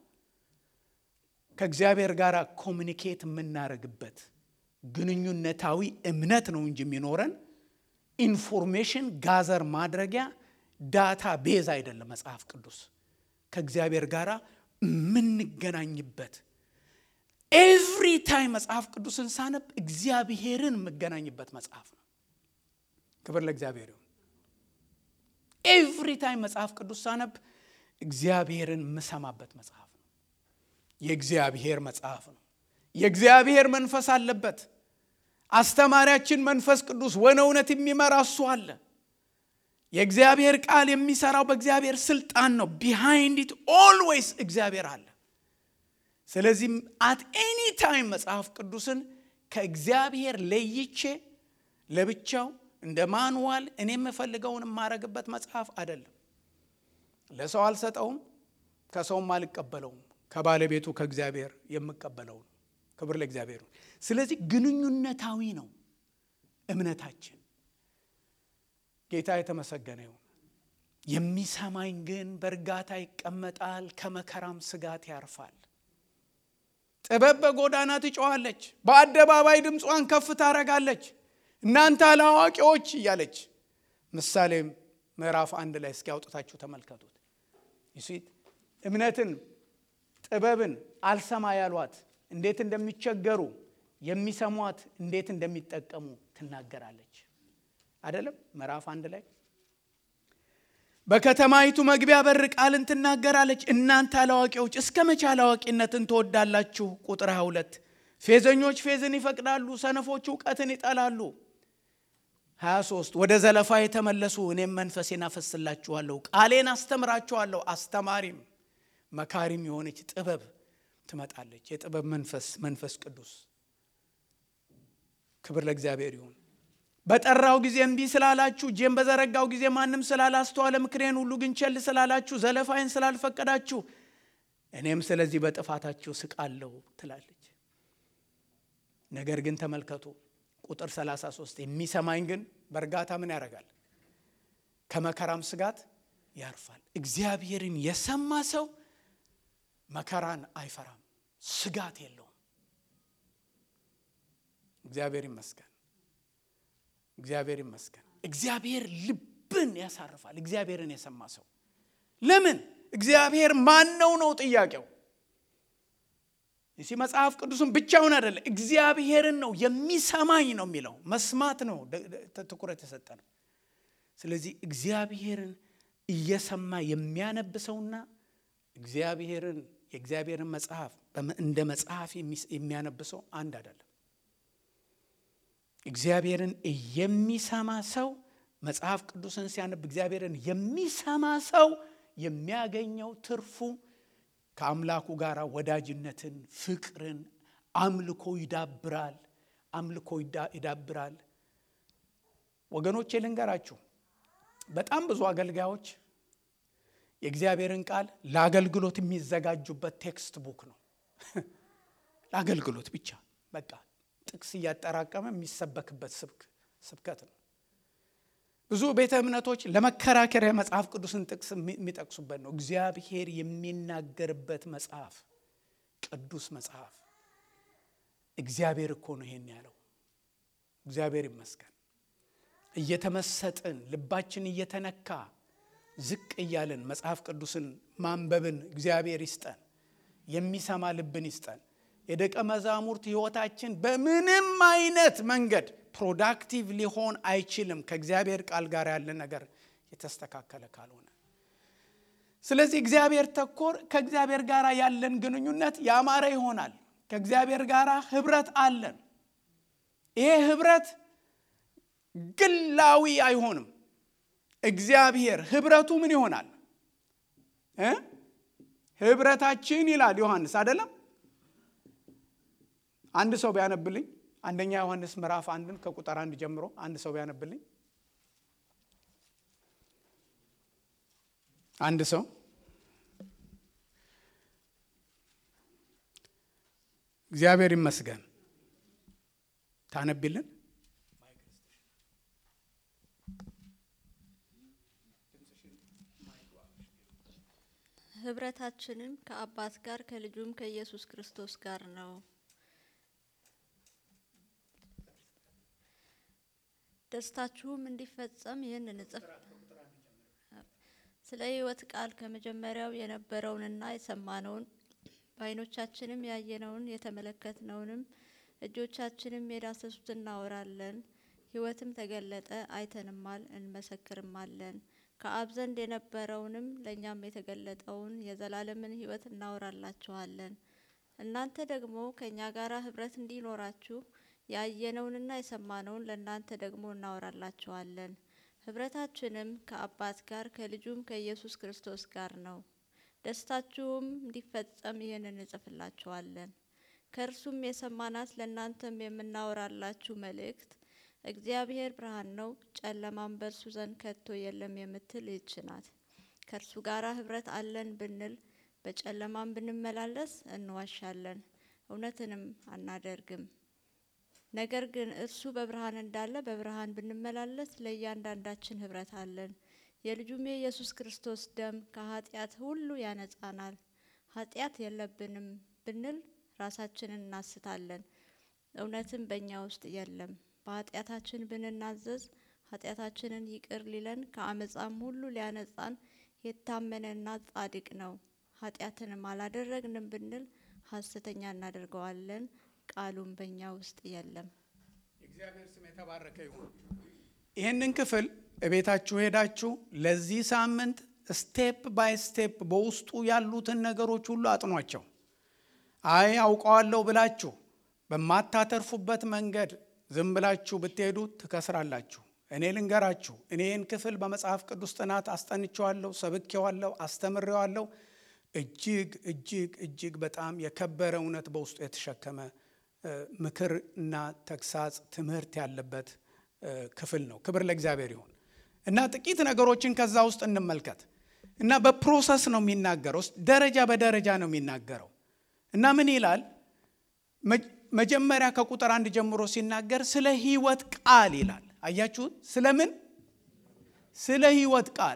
Speaker 1: ከእግዚአብሔር ጋር ኮሙኒኬት የምናደርግበት ግንኙነታዊ እምነት ነው እንጂ የሚኖረን ኢንፎርሜሽን ጋዘር ማድረጊያ ዳታ ቤዝ አይደለም። መጽሐፍ ቅዱስ ከእግዚአብሔር ጋር የምንገናኝበት ኤቭሪ ታይም መጽሐፍ ቅዱስን ሳነብ እግዚአብሔርን የምገናኝበት መጽሐፍ ነው። ክብር ለእግዚአብሔር ይሁን። ኤቭሪ ታይም መጽሐፍ ቅዱስ ሳነብ እግዚአብሔርን የምሰማበት መጽሐፍ ነው። የእግዚአብሔር መጽሐፍ ነው። የእግዚአብሔር መንፈስ አለበት። አስተማሪያችን መንፈስ ቅዱስ ወደ እውነት የሚመራ እሱ አለ። የእግዚአብሔር ቃል የሚሰራው በእግዚአብሔር ስልጣን ነው። ቢሃይንድ ኢት ኦልዌይስ እግዚአብሔር አለ። ስለዚህ አት ኤኒ ታይም መጽሐፍ ቅዱስን ከእግዚአብሔር ለይቼ ለብቻው እንደ ማንዋል እኔ የምፈልገውን የማረግበት መጽሐፍ አይደለም። ለሰው አልሰጠውም፣ ከሰውም አልቀበለውም። ከባለቤቱ ከእግዚአብሔር የምቀበለው ነው። ክብር ለእግዚአብሔር። ስለዚህ ግንኙነታዊ ነው እምነታችን። ጌታ የተመሰገነ ይሁን። የሚሰማኝ ግን በእርጋታ ይቀመጣል፣ ከመከራም ስጋት ያርፋል። ጥበብ በጎዳና ትጮኻለች፣ በአደባባይ ድምጿን ከፍ ታረጋለች። እናንተ አላዋቂዎች እያለች ምሳሌ ምዕራፍ 1 ላይ እስኪ አውጥታችሁ ተመልከቱት። ይሲት እምነትን ጥበብን አልሰማ ያሏት እንዴት እንደሚቸገሩ የሚሰሟት እንዴት እንደሚጠቀሙ ትናገራለች አይደለም? ምዕራፍ 1 ላይ በከተማይቱ መግቢያ በር ቃልን ትናገራለች። እናንተ አላዋቂዎች እስከ መቼ አላዋቂነትን ትወዳላችሁ? ቁጥር 22 ፌዘኞች ፌዝን ይፈቅዳሉ፣ ሰነፎች እውቀትን ይጠላሉ። 23 ወደ ዘለፋ የተመለሱ እኔም መንፈሴን አፈስላችኋለሁ፣ ቃሌን አስተምራችኋለሁ። አስተማሪም መካሪም የሆነች ጥበብ ትመጣለች። የጥበብ መንፈስ ቅዱስ። ክብር ለእግዚአብሔር ይሁን። በጠራው ጊዜ እምቢ ስላላችሁ፣ እጄን በዘረጋው ጊዜ ማንም ስላላስተዋለ፣ ምክሬን ሁሉ ግን ቸል ስላላችሁ፣ ዘለፋዬን ስላልፈቀዳችሁ፣ እኔም ስለዚህ በጥፋታችሁ ስቃለሁ ትላለች። ነገር ግን ተመልከቱ ቁጥር 33 የሚሰማኝ ግን በእርጋታ ምን ያደርጋል? ከመከራም ስጋት ያርፋል። እግዚአብሔርን የሰማ ሰው መከራን አይፈራም፣ ስጋት የለውም። እግዚአብሔር ይመስገን። እግዚአብሔር ይመስገን። እግዚአብሔር ልብን ያሳርፋል። እግዚአብሔርን የሰማ ሰው ለምን? እግዚአብሔር ማን ነው ጥያቄው። እዚህ መጽሐፍ ቅዱስን ብቻውን አይደለም፣ እግዚአብሔርን ነው የሚሰማኝ ነው የሚለው። መስማት ነው ትኩረት የሰጠነው። ስለዚህ እግዚአብሔርን እየሰማ የሚያነብሰውና የእግዚአብሔርን መጽሐፍ እንደ መጽሐፍ የሚያነብሰው አንድ አይደለም። እግዚአብሔርን የሚሰማ ሰው መጽሐፍ ቅዱስን ሲያነብ እግዚአብሔርን የሚሰማ ሰው የሚያገኘው ትርፉ ከአምላኩ ጋር ወዳጅነትን፣ ፍቅርን፣ አምልኮ ይዳብራል። ወገኖቼ ልንገራችሁ፣ በጣም ብዙ አገልጋዮች የእግዚአብሔርን ቃል ለአገልግሎት የሚዘጋጁበት ቴክስት ቡክ ነው። ለአገልግሎት ብቻ በቃ ጥቅስ እያጠራቀመ የሚሰበክበት ስብከት ነው። ብዙ ቤተ እምነቶች ለመከራከሪያ መጽሐፍ ቅዱስን ጥቅስ የሚጠቅሱበት ነው። እግዚአብሔር የሚናገርበት መጽሐፍ፣ ቅዱስ መጽሐፍ። እግዚአብሔር እኮ ነው ይሄን ያለው። እግዚአብሔር ይመስገን። እየተመሰጥን ልባችን እየተነካ ዝቅ እያልን መጽሐፍ ቅዱስን ማንበብን እግዚአብሔር ይስጠን። የሚሰማ ልብን ይስጠን። የደቀ መዛሙርት ሕይወታችን በምንም አይነት መንገድ ፕሮዳክቲቭ ሊሆን አይችልም ከእግዚአብሔር ቃል ጋር ያለ ነገር የተስተካከለ ካልሆነ። ስለዚህ እግዚአብሔር ተኮር ከእግዚአብሔር ጋር ያለን ግንኙነት ያማረ ይሆናል። ከእግዚአብሔር ጋር ህብረት አለን። ይሄ ህብረት ግላዊ አይሆንም። እግዚአብሔር ህብረቱ ምን ይሆናል? ህብረታችን ይላል ዮሐንስ አይደለም? አንድ ሰው ቢያነብልኝ አንደኛ ዮሐንስ ምዕራፍ 1 ከቁጥር 1 ጀምሮ አንድ ሰው ቢያነብልኝ። አንድ ሰው እግዚአብሔር ይመስገን ታነብልን።
Speaker 2: ህብረታችንም ከአባት ጋር ከልጁም ከኢየሱስ ክርስቶስ ጋር ነው። ደስታችሁም እንዲፈጸም ይህንን እጽፍ ስለ ሕይወት ቃል ከመጀመሪያው የነበረውንና የሰማነውን በዓይኖቻችንም ያየነውን የተመለከትነውንም እጆቻችንም የዳሰሱትን እናወራለን። ሕይወትም ተገለጠ፣ አይተንማል፣ እንመሰክርማለን። ከአብ ዘንድ የነበረውንም ለእኛም የተገለጠውን የዘላለምን ሕይወት እናወራላችኋለን። እናንተ ደግሞ ከእኛ ጋር ህብረት እንዲኖራችሁ ያየነውንና የሰማነውን ለእናንተ ደግሞ እናወራላችኋለን። ህብረታችንም ከአባት ጋር ከልጁም ከኢየሱስ ክርስቶስ ጋር ነው። ደስታችሁም እንዲፈጸም ይህንን እንጽፍላችኋለን። ከእርሱም የሰማናት ለእናንተም የምናወራላችሁ መልእክት እግዚአብሔር ብርሃን ነው፣ ጨለማም በእርሱ ዘንድ ከቶ የለም የምትል ይህች ናት። ከእርሱ ጋር ህብረት አለን ብንል በጨለማም ብንመላለስ እንዋሻለን፣ እውነትንም አናደርግም። ነገር ግን እርሱ በብርሃን እንዳለ በብርሃን ብንመላለስ ለእያንዳንዳችን ህብረት አለን። የልጁም የኢየሱስ ክርስቶስ ደም ከኃጢአት ሁሉ ያነጻናል። ኃጢአት የለብንም ብንል ራሳችንን እናስታለን፣ እውነትም በእኛ ውስጥ የለም። በኃጢአታችን ብንናዘዝ ኃጢአታችንን ይቅር ሊለን ከአመፃም ሁሉ ሊያነጻን የታመነና ጻድቅ ነው። ኃጢአትንም አላደረግንም ብንል ሐሰተኛ እናደርገዋለን፣ ቃሉም በእኛ ውስጥ የለም።
Speaker 1: እግዚአብሔር ስም የተባረከ ይሁን። ይህንን ክፍል እቤታችሁ ሄዳችሁ ለዚህ ሳምንት ስቴፕ ባይ ስቴፕ በውስጡ ያሉትን ነገሮች ሁሉ አጥኗቸው። አይ አውቀዋለሁ ብላችሁ በማታተርፉበት መንገድ ዝም ብላችሁ ብትሄዱ ትከስራላችሁ። እኔ ልንገራችሁ፣ እኔ ይህን ክፍል በመጽሐፍ ቅዱስ ጥናት አስጠንቼዋለሁ፣ ሰብኬዋለሁ፣ አስተምሬዋለሁ። እጅግ እጅግ እጅግ በጣም የከበረ እውነት በውስጡ የተሸከመ ምክር እና ተግሳጽ ትምህርት ያለበት ክፍል ነው። ክብር ለእግዚአብሔር ይሁን እና ጥቂት ነገሮችን ከዛ ውስጥ እንመልከት እና በፕሮሰስ ነው የሚናገረው፣ ደረጃ በደረጃ ነው የሚናገረው እና ምን ይላል? መጀመሪያ ከቁጥር 1 ጀምሮ ሲናገር ስለ ሕይወት ቃል ይላል። አያችሁት? ስለምን? ስለ ሕይወት ቃል።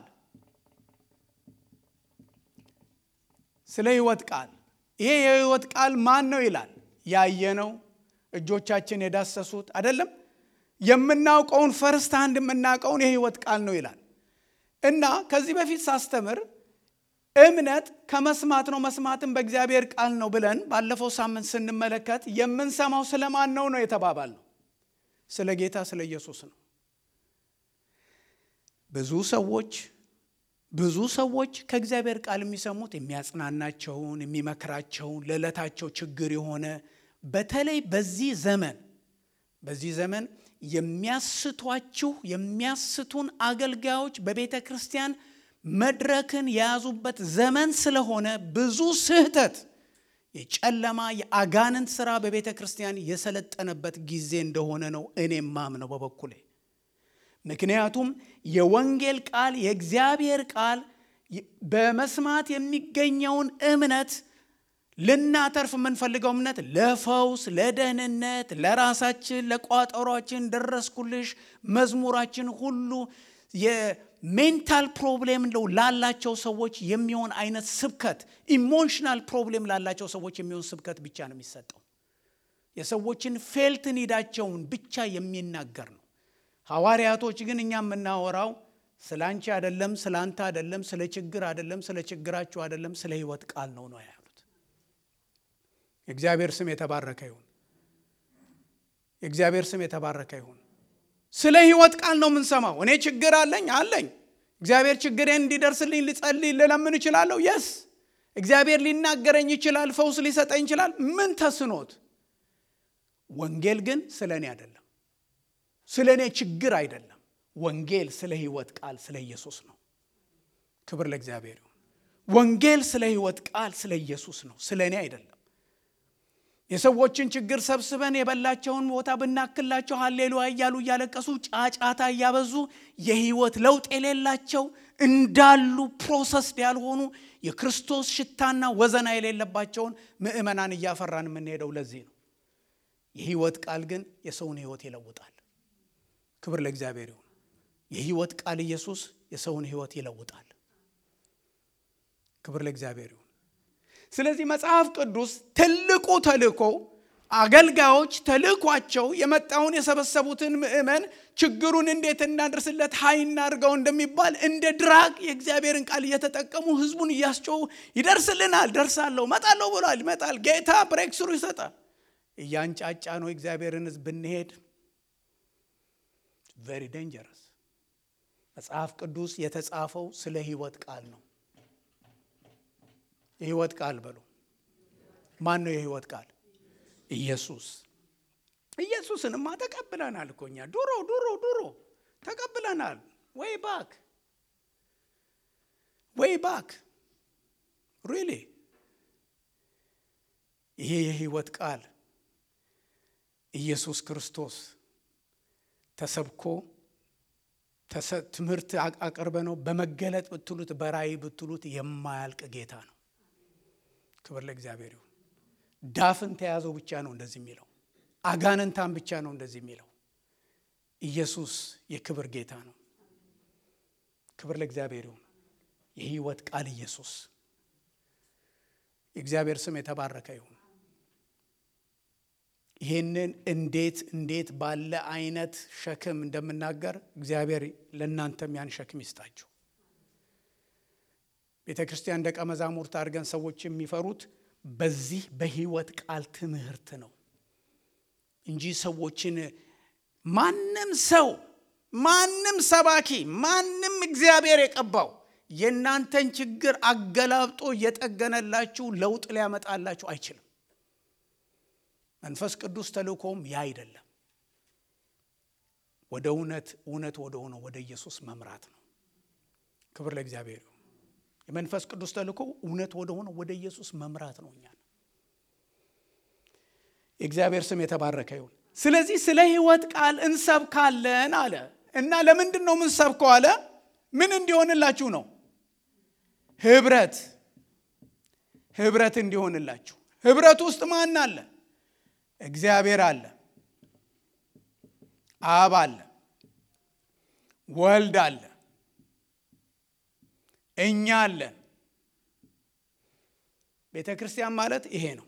Speaker 1: ስለ ሕይወት ቃል። ይሄ የሕይወት ቃል ማን ነው ይላል? ያየነው እጆቻችን የዳሰሱት አይደለም፣ የምናውቀውን ፈርስት ሃንድ የምናውቀውን የሕይወት ቃል ነው ይላል። እና ከዚህ በፊት ሳስተምር እምነት ከመስማት ነው፣ መስማትም በእግዚአብሔር ቃል ነው ብለን ባለፈው ሳምንት ስንመለከት የምንሰማው ስለማን ነው የተባባልነው? ስለ ጌታ ስለ ኢየሱስ ነው። ብዙ ሰዎች ከእግዚአብሔር ቃል የሚሰሙት የሚያጽናናቸውን፣ የሚመክራቸውን፣ ለዕለታቸው ችግር የሆነ በተለይ በዚህ ዘመን የሚያስቱን አገልጋዮች በቤተ ክርስቲያን መድረክን የያዙበት ዘመን ስለሆነ ብዙ ስህተት፣ የጨለማ የአጋንንት ሥራ በቤተ ክርስቲያን የሰለጠነበት ጊዜ እንደሆነ ነው እኔም ማምነው በበኩሌ። ምክንያቱም የወንጌል ቃል የእግዚአብሔር ቃል በመስማት የሚገኘውን እምነት ልናተርፍ የምንፈልገው እምነት ለፈውስ፣ ለደህንነት፣ ለራሳችን፣ ለቋጠሯችን ደረስኩልሽ መዝሙራችን ሁሉ የሜንታል ፕሮብሌም ላላቸው ሰዎች የሚሆን አይነት ስብከት፣ ኢሞሽናል ፕሮብሌም ላላቸው ሰዎች የሚሆን ስብከት ብቻ ነው የሚሰጠው። የሰዎችን ፌልት ኒዳቸውን ብቻ የሚናገር ነው። ሐዋርያቶች ግን እኛ የምናወራው ስለ አንቺ አይደለም፣ ስለ አንተ አይደለም፣ ስለ ችግር አይደለም፣ ስለ ችግራችሁ አይደለም፣ ስለ ሕይወት ቃል ነው ያሉት። የእግዚአብሔር ስም የተባረከ ይሁን። የእግዚአብሔር ስም የተባረከ ይሁን። ስለ ሕይወት ቃል ነው የምንሰማው። እኔ ችግር አለኝ። እግዚአብሔር ችግሬን እንዲደርስልኝ ልጸልይ ልለምን እችላለሁ። የስ እግዚአብሔር ሊናገረኝ ይችላል፣ ፈውስ ሊሰጠኝ ይችላል። ምን ተስኖት? ወንጌል ግን ስለ እኔ አይደለም፣ ስለ እኔ ችግር አይደለም። ወንጌል ስለ ሕይወት ቃል ስለ ኢየሱስ ነው። ክብር ለእግዚአብሔር ይሁን። ወንጌል ስለ ሕይወት ቃል ስለ ኢየሱስ ነው፣ ስለ እኔ አይደለም። የሰዎችን ችግር ሰብስበን የበላቸውን ቦታ ብናክላቸው ሃሌሉያ እያሉ እያለቀሱ ጫጫታ እያበዙ የሕይወት ለውጥ የሌላቸው እንዳሉ ፕሮሰስድ ያልሆኑ የክርስቶስ ሽታና ወዘና የሌለባቸውን ምእመናን እያፈራን የምንሄደው ለዚህ ነው። የሕይወት ቃል ግን የሰውን ሕይወት ይለውጣል። ክብር ለእግዚአብሔር ይሁን። የሕይወት ቃል ኢየሱስ የሰውን ሕይወት ይለውጣል። ክብር ለእግዚአብሔር ይሁን። ስለዚህ መጽሐፍ ቅዱስ ትልቁ ተልእኮ አገልጋዮች ተልእኳቸው የመጣውን የሰበሰቡትን ምእመን ችግሩን እንዴት እናድርስለት ሀይ እናድርገው እንደሚባል እንደ ድራግ የእግዚአብሔርን ቃል እየተጠቀሙ ህዝቡን እያስጮሁ ይደርስልናል፣ ደርሳለሁ፣ መጣለሁ ብሏል፣ ይመጣል፣ ጌታ ብሬክስሩ ይሰጣል እያንጫጫ ነው እግዚአብሔርን ህዝብ ብንሄድ very dangerous። መጽሐፍ ቅዱስ የተጻፈው ስለ ሕይወት ቃል ነው። የሕይወት ቃል በሉ። ማን ነው የሕይወት ቃል? ኢየሱስ። ኢየሱስንማ ተቀብለናል እኮ እኛ ድሮ ተቀብለናል። ወይ ባክ ሪሊ ይሄ የህይወት ቃል ኢየሱስ ክርስቶስ ተሰብኮ ትምህርት አቀርበ ነው በመገለጥ ብትሉት በራእይ ብትሉት የማያልቅ ጌታ ነው። ክብር ለእግዚአብሔር ይሁን። ዳፍን ተያዘው ብቻ ነው እንደዚህ የሚለው፣ አጋንንታን ብቻ ነው እንደዚህ የሚለው። ኢየሱስ የክብር ጌታ ነው። ክብር ለእግዚአብሔር ይሁን። የህይወት ቃል ኢየሱስ፣ የእግዚአብሔር ስም የተባረከ ይሁን። ይሄንን እንዴት ባለ አይነት ሸክም እንደምናገር እግዚአብሔር ለእናንተም ያን ሸክም ይስጣችሁ። ቤተክርስቲያን ደቀ መዛሙርት አድርገን ሰዎች የሚፈሩት በዚህ በህይወት ቃል ትምህርት ነው እንጂ ሰዎችን ማንም ሰባኪ ማንም እግዚአብሔር የቀባው የእናንተን ችግር አገላብጦ እየጠገነላችሁ ለውጥ ሊያመጣላችሁ አይችልም። መንፈስ ቅዱስ ተልእኮም ያ አይደለም። ወደ እውነት ወደ ሆነው ወደ ኢየሱስ መምራት ነው። ክብር ለእግዚአብሔር ይሁን። የመንፈስ ቅዱስ ተልእኮ እውነት ወደ ሆነው ወደ ኢየሱስ መምራት ነው። እኛ የእግዚአብሔር ስም የተባረከ ይሁን። ስለዚህ ስለ ህይወት ቃል እንሰብካለን አለ እና ለምንድን ነው ምን ሰብከው አለ? ምን እንዲሆንላችሁ ነው? ህብረት እንዲሆንላችሁ። ህብረት ውስጥ ማን አለ? እግዚአብሔር አለ፣ አብ አለ፣ ወልድ አለ፣ እኛ አለን። ቤተ ክርስቲያን ማለት ይሄ ነው።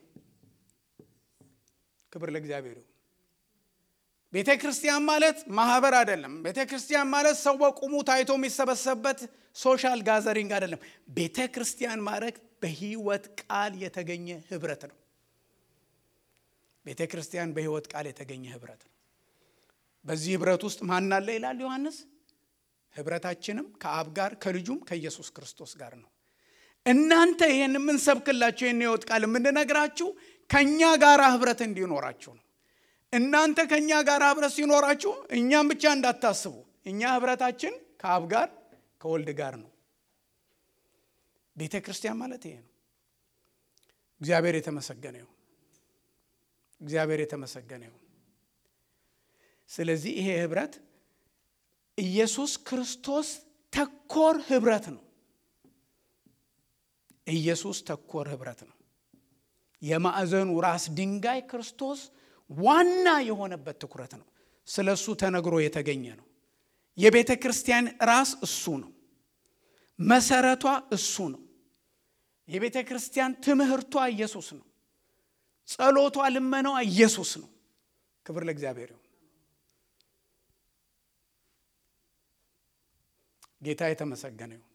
Speaker 1: ክብር ለእግዚአብሔር ይሁን። ቤተ ክርስቲያን ማለት ማህበር አይደለም። ቤተ ክርስቲያን ማለት ሰው በቁሙ ታይቶ የሚሰበሰብበት ሶሻል ጋዘሪንግ አይደለም። ቤተ ክርስቲያን ማለት በህይወት ቃል የተገኘ ህብረት ነው። ቤተ ክርስቲያን በህይወት ቃል የተገኘ ህብረት ነው። በዚህ ህብረት ውስጥ ማን አለ ይላል ዮሐንስ? ህብረታችንም ከአብ ጋር ከልጁም ከኢየሱስ ክርስቶስ ጋር ነው። እናንተ ይሄን ምን ሰብክላችሁ ይሄን ህይወት ቃል የምንነግራችሁ ከኛ ጋር ህብረት እንዲኖራችሁ ነው። እናንተ ከኛ ጋር ህብረት ሲኖራችሁ እኛም ብቻ እንዳታስቡ። እኛ ህብረታችን ከአብ ጋር ከወልድ ጋር ነው። ቤተ ክርስቲያን ማለት ይሄ ነው። እግዚአብሔር የተመሰገነ ይሁን። እግዚአብሔር የተመሰገነ ይሁን። ስለዚህ ይሄ ህብረት ኢየሱስ ክርስቶስ ተኮር ህብረት ነው። ኢየሱስ ተኮር ህብረት ነው። የማዕዘኑ ራስ ድንጋይ ክርስቶስ ዋና የሆነበት ትኩረት ነው። ስለሱ ተነግሮ የተገኘ ነው። የቤተ ክርስቲያን ራስ እሱ ነው። መሰረቷ እሱ ነው። የቤተ ክርስቲያን ትምህርቷ ኢየሱስ ነው። ጸሎቷ ልመናዋ ኢየሱስ ነው። ክብር ለእግዚአብሔር ይሁን። ጌታ የተመሰገነ ይሁን።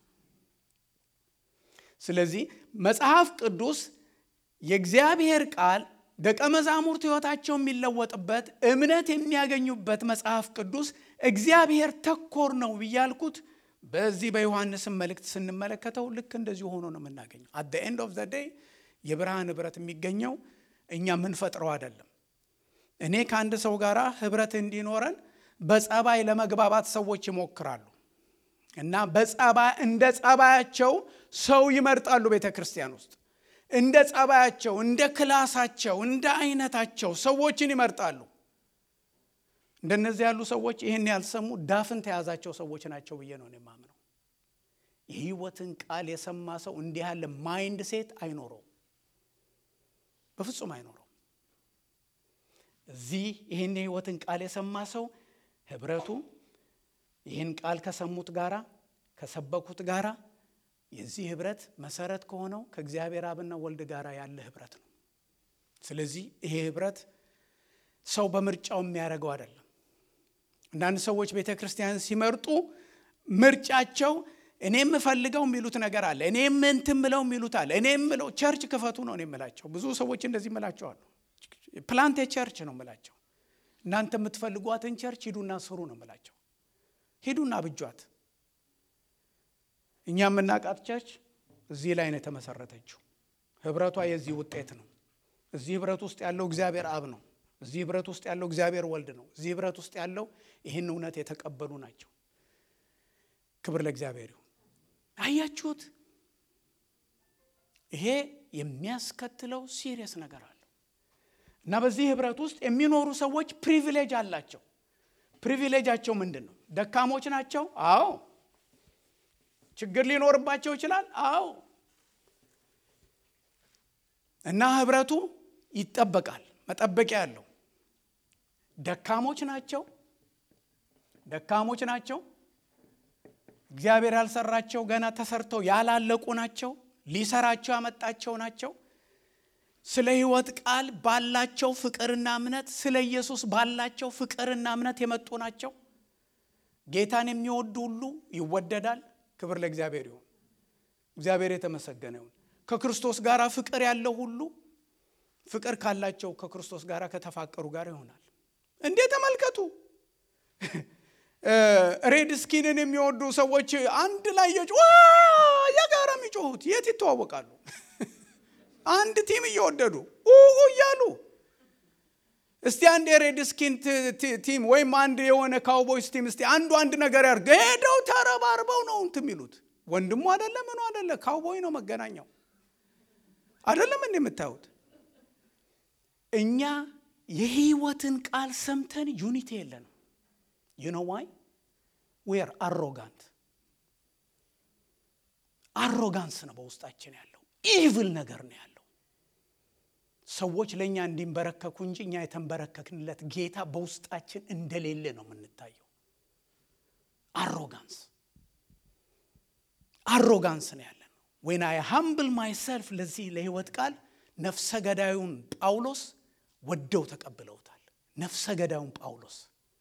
Speaker 1: ስለዚህ መጽሐፍ ቅዱስ የእግዚአብሔር ቃል ደቀ መዛሙርት ህይወታቸው የሚለወጥበት እምነት የሚያገኙበት መጽሐፍ ቅዱስ እግዚአብሔር ተኮር ነው ብያልኩት በዚህ በዮሐንስ መልእክት ስንመለከተው ልክ እንደዚህ ሆኖ ነው የምናገኘው። at the end of the day የብርሃን ህብረት የሚገኘው እኛ ምን ፈጥረው አይደለም። እኔ ከአንድ ሰው ጋራ ህብረት እንዲኖረን በጸባይ ለመግባባት ሰዎች ይሞክራሉ እና በጸባይ እንደ ጸባያቸው ሰው ይመርጣሉ። ቤተክርስቲያን ውስጥ እንደ ጸባያቸው እንደ ክላሳቸው እንደ አይነታቸው ሰዎችን ይመርጣሉ። እንደነዚህ ያሉ ሰዎች ይሄን ያልሰሙ ዳፍን ተያዛቸው ሰዎች ናቸው ብዬ ነው የማምነው። የህይወትን ቃል የሰማ ሰው እንዲህ ያለ ማይንድ ሴት አይኖረው፣ በፍጹም አይኖረው። እዚህ ይሄን የህይወትን ቃል የሰማ ሰው ህብረቱ ይሄን ቃል ከሰሙት ጋራ ከሰበኩት ጋራ የዚህ ህብረት መሰረት ከሆነው ከእግዚአብሔር አብና ወልድ ጋራ ያለ ህብረት ነው። ስለዚህ ይሄ ህብረት ሰው በምርጫው የሚያደርገው አይደለም። አንዳንድ ሰዎች ቤተክርስቲያን ሲመርጡ ምርጫቸው እኔም ፈልገው የሚሉት ነገር አለ፣ እኔም እንትን ብለው የሚሉት አለ። እኔም ብለው ቸርች ክፈቱ ነው የምላቸው። ብዙ ሰዎች እንደዚህ ምላቸው አሉ። ፕላንት ቸርች ነው የምላቸው። እናንተ የምትፈልጓትን ቸርች ሂዱና ስሩ ነው የምላቸው። ሂዱና ብጇት። እኛ የምናውቃት ቸርች እዚህ ላይ ነው የተመሰረተችው። ህብረቷ የዚህ ውጤት ነው። እዚህ ህብረት ውስጥ ያለው እግዚአብሔር አብ ነው። እዚህ ህብረት ውስጥ ያለው እግዚአብሔር ወልድ ነው። እዚህ ህብረት ውስጥ ያለው ይህን እውነት የተቀበሉ ናቸው። ክብር ለእግዚአብሔር ይሁን። አያችሁት? ይሄ የሚያስከትለው ሲሪየስ ነገር አለ እና በዚህ ህብረት ውስጥ የሚኖሩ ሰዎች ፕሪቪሌጅ አላቸው። ፕሪቪሌጃቸው ምንድነው? ደካሞች ናቸው? አዎ። ችግር ሊኖርባቸው ይችላል? አዎ። እና ህብረቱ ይጠበቃል፣ መጠበቂያ ያለው። ደካሞች ናቸው? ደካሞች ናቸው። እግዚአብሔር ያልሰራቸው ገና ተሰርተው ያላለቁ ናቸው። ሊሰራቸው ያመጣቸው ናቸው። ስለ ህይወት ቃል ባላቸው ፍቅርና እምነት፣ ስለ ኢየሱስ ባላቸው ፍቅርና እምነት የመጡ ናቸው። ጌታን የሚወዱ ሁሉ ይወደዳል። ክብር ለእግዚአብሔር ይሁን። እግዚአብሔር የተመሰገነ ይሁን። ከክርስቶስ ጋር ፍቅር ያለው ሁሉ ፍቅር ካላቸው ከክርስቶስ ጋር ከተፋቀሩ ጋር ይሆናል። እንዴ ተመልከቱ። ሬድ ስኪንን የሚወዱ ሰዎች አንድ ላይ የጋራ የሚጮሁት የት ይተዋወቃሉ? አንድ ቲም እየወደዱ እያሉ። እስቲ አንድ የሬድ ስኪን ቲም ወይም አንድ የሆነ ካውቦይስ ቲም እስቲ አንድ ነገር ያርገ ሄደው ተረባርበው ነው እንት የሚሉት። ወንድሙ አይደለም ምኑ አይደለም፣ ካውቦይ ነው መገናኛው አይደለም እንዴ የምታዩት? እኛ የህይወትን ቃል ሰምተን ዩኒቲ የለንም። you know why? we are arrogant. አሮጋንስ ነው በውስጣችን ያለው፣ ኢቪል ነገር ነው ያለው። ሰዎች ለኛ እንዲንበረከኩ እንጂ እኛ የተንበረከክንለት ጌታ በውስጣችን እንደሌለ ነው የምንታየው። አሮጋንስ ነው ያለን። when I humble myself ለዚህ ለህይወት ቃል ነፍሰ ገዳዩን ጳውሎስ ወደው ተቀብለውታል። ነፍሰ ገዳዩን ጳውሎስ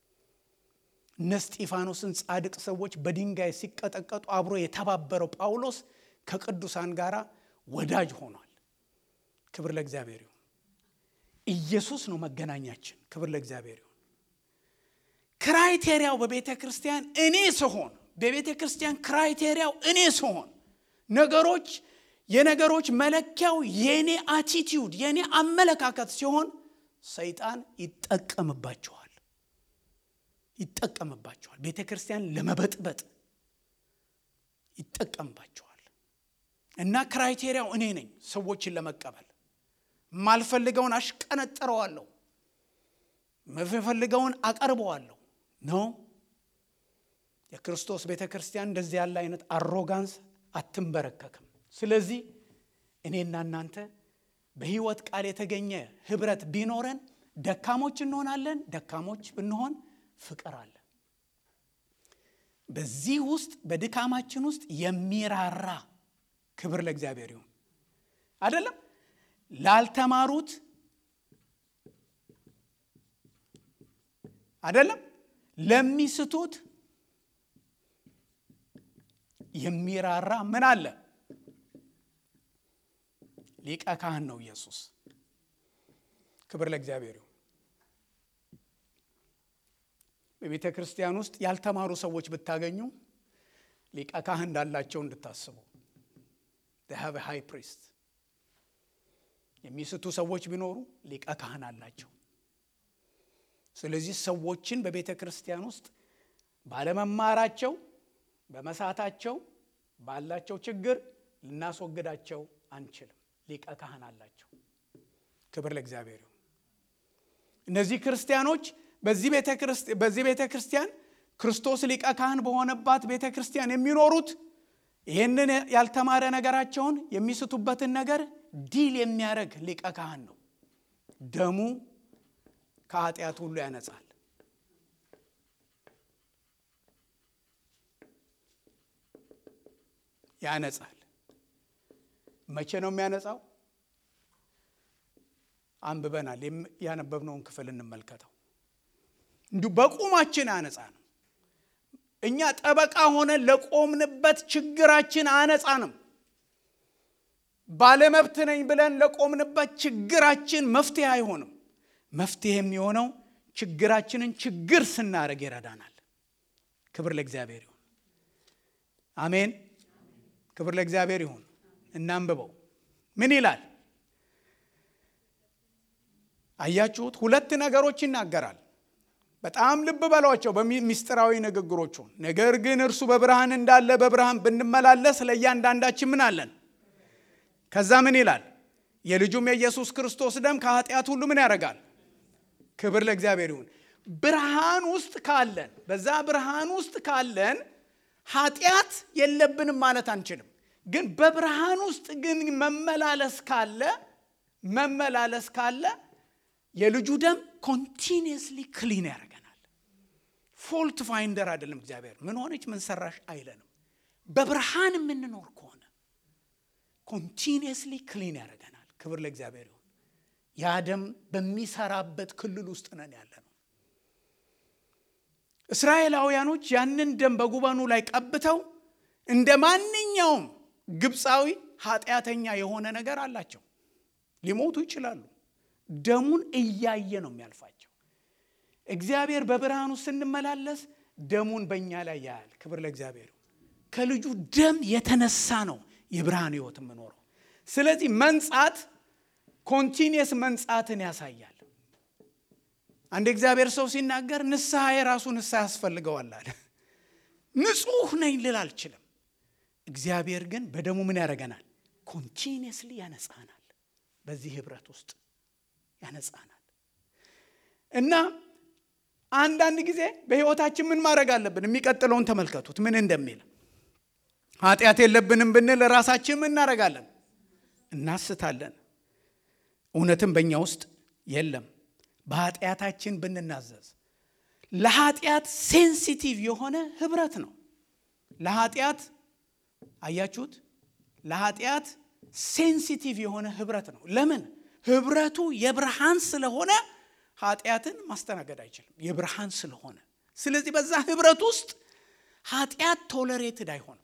Speaker 1: እስጢፋኖስን ጻድቅ ሰዎች በድንጋይ ሲቀጠቀጡ አብሮ የተባበረው ጳውሎስ ከቅዱሳን ጋራ ወዳጅ ሆኗል። ክብር ለእግዚአብሔር ይሁን። ኢየሱስ ነው መገናኛችን። ክብር ለእግዚአብሔር ይሁን። ክራይቴሪያው በቤተ ክርስቲያን እኔ ስሆን፣ በቤተ ክርስቲያን ክራይቴሪያው እኔ ስሆን፣ የነገሮች መለኪያው የኔ አቲቲዩድ የኔ አመለካከት ሲሆን ሰይጣን ይጠቀምባቸዋል። ቤተ ክርስቲያን ለመበጥበጥ ይጠቀምባቸዋል። እና ክራይቴሪያው እኔ ነኝ። ሰዎችን ለመቀበል ማልፈልገውን አሽቀነጥረዋለሁ፣ መፈልገውን አቀርበዋለሁ ነው። የክርስቶስ ቤተ ክርስቲያን እንደዚህ ያለ አይነት አሮጋንስ አትንበረከክም። ስለዚህ እኔና እናንተ በህይወት ቃል የተገኘ ህብረት ቢኖረን ደካሞች እንሆናለን። ደካሞች ብንሆን ፍቅር አለ። በዚህ ውስጥ በድካማችን ውስጥ የሚራራ ክብር ለእግዚአብሔር ይሁን። አይደለም ላልተማሩት አይደለም ለሚስቱት የሚራራ ምን አለ? ሊቀ ካህን ነው ኢየሱስ። ክብር ለእግዚአብሔር ይሁን። በቤተ ክርስቲያን ውስጥ ያልተማሩ ሰዎች ብታገኙ ሊቀ ካህን እንዳላቸው እንድታስቡ። they have a high priest። የሚስቱ ሰዎች ቢኖሩ ሊቀ ካህን አላቸው። ስለዚህ ሰዎችን በቤተ ክርስቲያን ውስጥ ባለመማራቸው፣ በመሳታቸው፣ ባላቸው ችግር ልናስወግዳቸው አንችልም። ሊቀ ካህን አላቸው። ክብር ለእግዚአብሔር ይሁን። እነዚህ ክርስቲያኖች በዚህ ቤተ ክርስቲያን ክርስቶስ ሊቀ ካህን በሆነባት ቤተ ክርስቲያን የሚኖሩት ይህንን ያልተማረ ነገራቸውን የሚስቱበትን ነገር ዲል የሚያደርግ ሊቀ ካህን ነው። ደሙ ከኃጢአት ሁሉ ያነጻል። መቼ ነው የሚያነጻው? አንብበናል። ያነበብነውን ክፍል እንመልከተው። እንዲሁ በቁማችን አነጻንም። እኛ ጠበቃ ሆነን ለቆምንበት ችግራችን አነጻንም። ባለመብት ነኝ ብለን ለቆምንበት ችግራችን መፍትሄ አይሆንም። መፍትሄ የሚሆነው ችግራችንን ችግር ስናደርግ ይረዳናል። ክብር ለእግዚአብሔር ይሁን። አሜን። ክብር ለእግዚአብሔር ይሁን። እናንብበው። ምን ይላል? አያችሁት? ሁለት ነገሮች ይናገራል። በጣም ልብ በሏቸው በሚስጥራዊ ንግግሮቹ። ነገር ግን እርሱ በብርሃን እንዳለ በብርሃን ብንመላለስ ለእያንዳንዳችን ምን አለን? ከዛ ምን ይላል? የልጁም የኢየሱስ ክርስቶስ ደም ከኃጢአት ሁሉ ምን ያደርጋል? ክብር ለእግዚአብሔር ይሁን። ብርሃን ውስጥ ካለን፣ በዛ ብርሃን ውስጥ ካለን ኃጢአት የለብንም ማለት አንችልም። ግን በብርሃን ውስጥ ግን መመላለስ ካለ የልጁ ደም ኮንቲኒየስሊ ክሊን ያደርገናል። ፎልት ፋይንደር አይደለም እግዚአብሔር። ምን ሆነች ምን ሰራሽ አይለንም። በብርሃን የምንኖር ከሆነ ኮንቲኒየስሊ ክሊን ያደርገናል። ክብር ለእግዚአብሔር ይሁን። ያ ደም በሚሰራበት ክልል ውስጥ ነን ያለነው። እስራኤላውያኖች ያንን ደም በጉበኑ ላይ ቀብተው እንደ ማንኛውም ግብፃዊ ኃጢአተኛ የሆነ ነገር አላቸው። ሊሞቱ ይችላሉ። ደሙን እያየ ነው የሚያልፋቸው። እግዚአብሔር በብርሃኑ ስንመላለስ ደሙን በእኛ ላይ ያያል። ክብር ለእግዚአብሔር። ከልጁ ደም የተነሳ ነው የብርሃን ሕይወት የምኖረው። ስለዚህ መንጻት ኮንቲኒየስ መንጻትን ያሳያል። አንድ እግዚአብሔር ሰው ሲናገር ንስሐ የራሱ ንስሐ ያስፈልገዋል አለ። ንጹህ ነኝ ልል አልችልም። እግዚአብሔር ግን በደሙ ምን ያደርገናል? ኮንቲኒየስሊ ያነጻናል። በዚህ ህብረት ውስጥ ያነጻናል። እና አንዳንድ ጊዜ በህይወታችን ምን ማድረግ አለብን? የሚቀጥለውን ተመልከቱት ምን እንደሚል። ኃጢአት የለብንም ብንል ራሳችን ምን እናደርጋለን? እናስታለን። እውነትም በእኛ ውስጥ የለም። በኃጢአታችን ብንናዘዝ ለኃጢአት ሴንሲቲቭ የሆነ ህብረት ነው። ለኃጢአት አያችሁት? ለኃጢአት ሴንሲቲቭ የሆነ ህብረት ነው። ለምን? ህብረቱ የብርሃን ስለሆነ ኃጢአትን ማስተናገድ አይችልም። የብርሃን ስለሆነ። ስለዚህ በዛ ህብረት ውስጥ ኃጢአት ቶለሬትድ አይሆንም።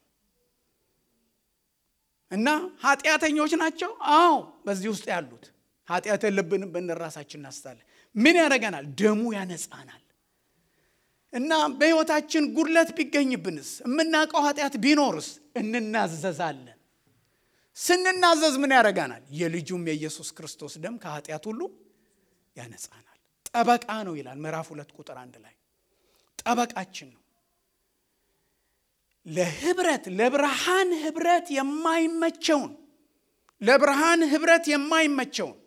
Speaker 1: እና ኃጢአተኞች ናቸው። አዎ በዚህ ውስጥ ያሉት ኃጢአት የለብንም በእንራሳችን እናስታለን። ምን ያደርገናል? ደሙ ያነጻናል። እና በህይወታችን ጉድለት ቢገኝብንስ፣ የምናውቀው ኃጢአት ቢኖርስ እንናዘዛለን። ስንናዘዝ ምን ያደርገናል? የልጁም የኢየሱስ ክርስቶስ ደም ከኃጢአት ሁሉ ያነጻናል። ጠበቃ ነው ይላል ምዕራፍ 2 ቁጥር 1 ላይ። ጠበቃችን ነው። ለብርሃን ህብረት የማይመቸውን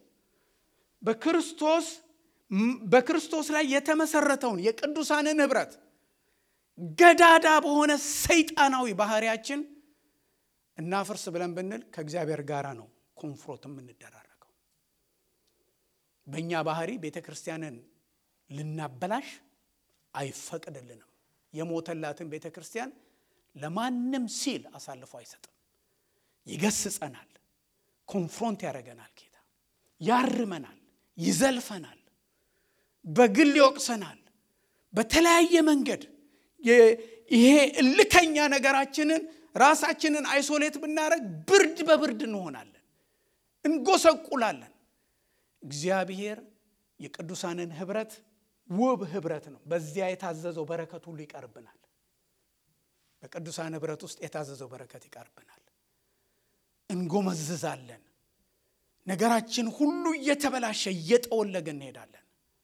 Speaker 1: በክርስቶስ ላይ የተመሰረተውን የቅዱሳንን ህብረት ገዳዳ በሆነ ሰይጣናዊ ባህሪያችን እናፍርስ ብለን ብንል ከእግዚአብሔር ጋር ነው ኮንፍሮንት የምንደራረገው። በእኛ ባህሪ ቤተክርስቲያንን ልናበላሽ አይፈቅድልንም። የሞተላትን ቤተክርስቲያን ለማንም ሲል አሳልፎ አይሰጥም። ይገስጸናል፣ ኮንፍሮንት ያደርገናል። ጌታ ያርመናል፣ ይዘልፈናል፣ በግል ይወቅሰናል። በተለያየ መንገድ ይሄ እልከኛ ነገራችንን ራሳችንን አይሶሌት ብናረግ ብርድ በብርድ እንሆናለን፣ እንጎሰቁላለን። እግዚአብሔር የቅዱሳንን ህብረት ውብ ህብረት ነው። በዚያ የታዘዘው በረከት ሁሉ ይቀርብናል። በቅዱሳን ህብረት ውስጥ የታዘዘው በረከት ይቀርብናል። እንጎመዝዛለን። ነገራችን ሁሉ እየተበላሸ እየጠወለገ እንሄዳለን።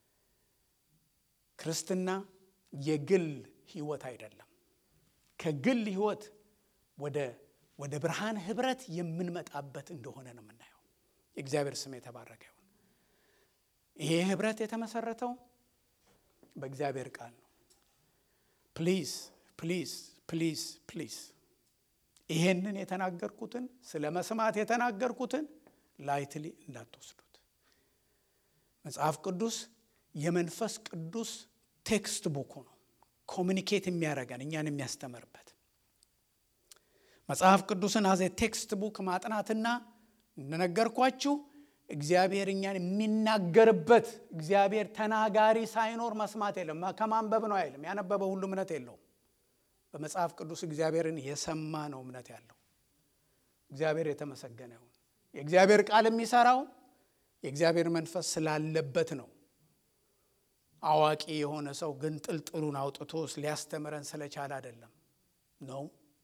Speaker 1: ክርስትና የግል ህይወት አይደለም። ከግል ህይወት ወደ ብርሃን ህብረት የምንመጣበት እንደሆነ ነው የምናየው። የእግዚአብሔር ስም የተባረከ ይሁን። ይሄ ህብረት የተመሰረተው በእግዚአብሔር ቃል ነው። ፕሊዝ ፕሊዝ ፕሊዝ ፕሊዝ ይሄንን የተናገርኩትን ስለ መስማት የተናገርኩትን ላይትሊ እንዳትወስዱት። መጽሐፍ ቅዱስ የመንፈስ ቅዱስ ቴክስት ቡክ ነው። ኮሙኒኬት የሚያደርገን እኛን የሚያስተምርበት መጽሐፍ ቅዱስን አዘ ቴክስት ቡክ ማጥናትና እንደነገርኳችሁ እግዚአብሔር እኛን የሚናገርበት። እግዚአብሔር ተናጋሪ ሳይኖር መስማት የለም። ከማንበብ ነው አይልም። ያነበበ ሁሉ እምነት የለውም። በመጽሐፍ ቅዱስ እግዚአብሔርን የሰማ ነው እምነት ያለው። እግዚአብሔር የተመሰገነ ይሁን። የእግዚአብሔር ቃል የሚሰራው የእግዚአብሔር መንፈስ ስላለበት ነው። አዋቂ የሆነ ሰው ግን ጥልጥሉን አውጥቶ ሊያስተምረን ስለቻለ አይደለም ነው።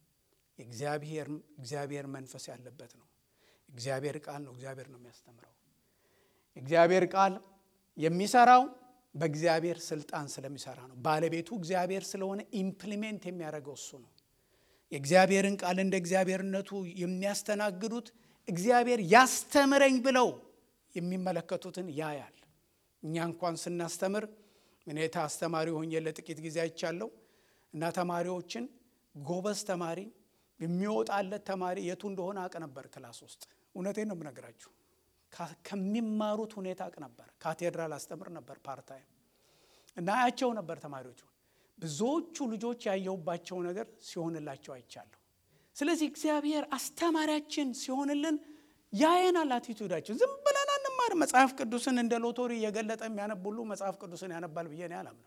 Speaker 1: እግዚአብሔር መንፈስ ያለበት ነው። እግዚአብሔር ቃል ነው። እግዚአብሔር ነው የሚያስተምረው። እግዚአብሔር ቃል የሚሰራው በእግዚአብሔር ስልጣን ስለሚሰራ ነው። ባለቤቱ እግዚአብሔር ስለሆነ ኢምፕሊሜንት የሚያደርገው እሱ ነው። የእግዚአብሔርን ቃል እንደ እግዚአብሔርነቱ የሚያስተናግዱት እግዚአብሔር ያስተምረኝ ብለው የሚመለከቱትን ያያል። እኛ እንኳን ስናስተምር እኔ አስተማሪ ሆኜ ለጥቂት ጊዜ አይቻለሁ እና ተማሪዎችን ጎበዝ ተማሪ የሚወጣለት ተማሪ የቱ እንደሆነ አውቅ ነበር። ክላስ ውስጥ እውነቴን ነው የምነግራችሁ፣ ከሚማሩት ሁኔታ አውቅ ነበር። ካቴድራል አስተምር ነበር ፓርታይም እና አያቸው ነበር ተማሪዎቹ። ብዙዎቹ ልጆች ያየሁባቸው ነገር ሲሆንላቸው አይቻለሁ። ስለዚህ እግዚአብሔር አስተማሪያችን ሲሆንልን ያየናል። አቲቱዳችን ዝም ብለን አንማር። መጽሐፍ ቅዱስን እንደ ሎቶሪ እየገለጠ የሚያነብ ሁሉ መጽሐፍ ቅዱስን ያነባል ብዬ ነው አላምንም።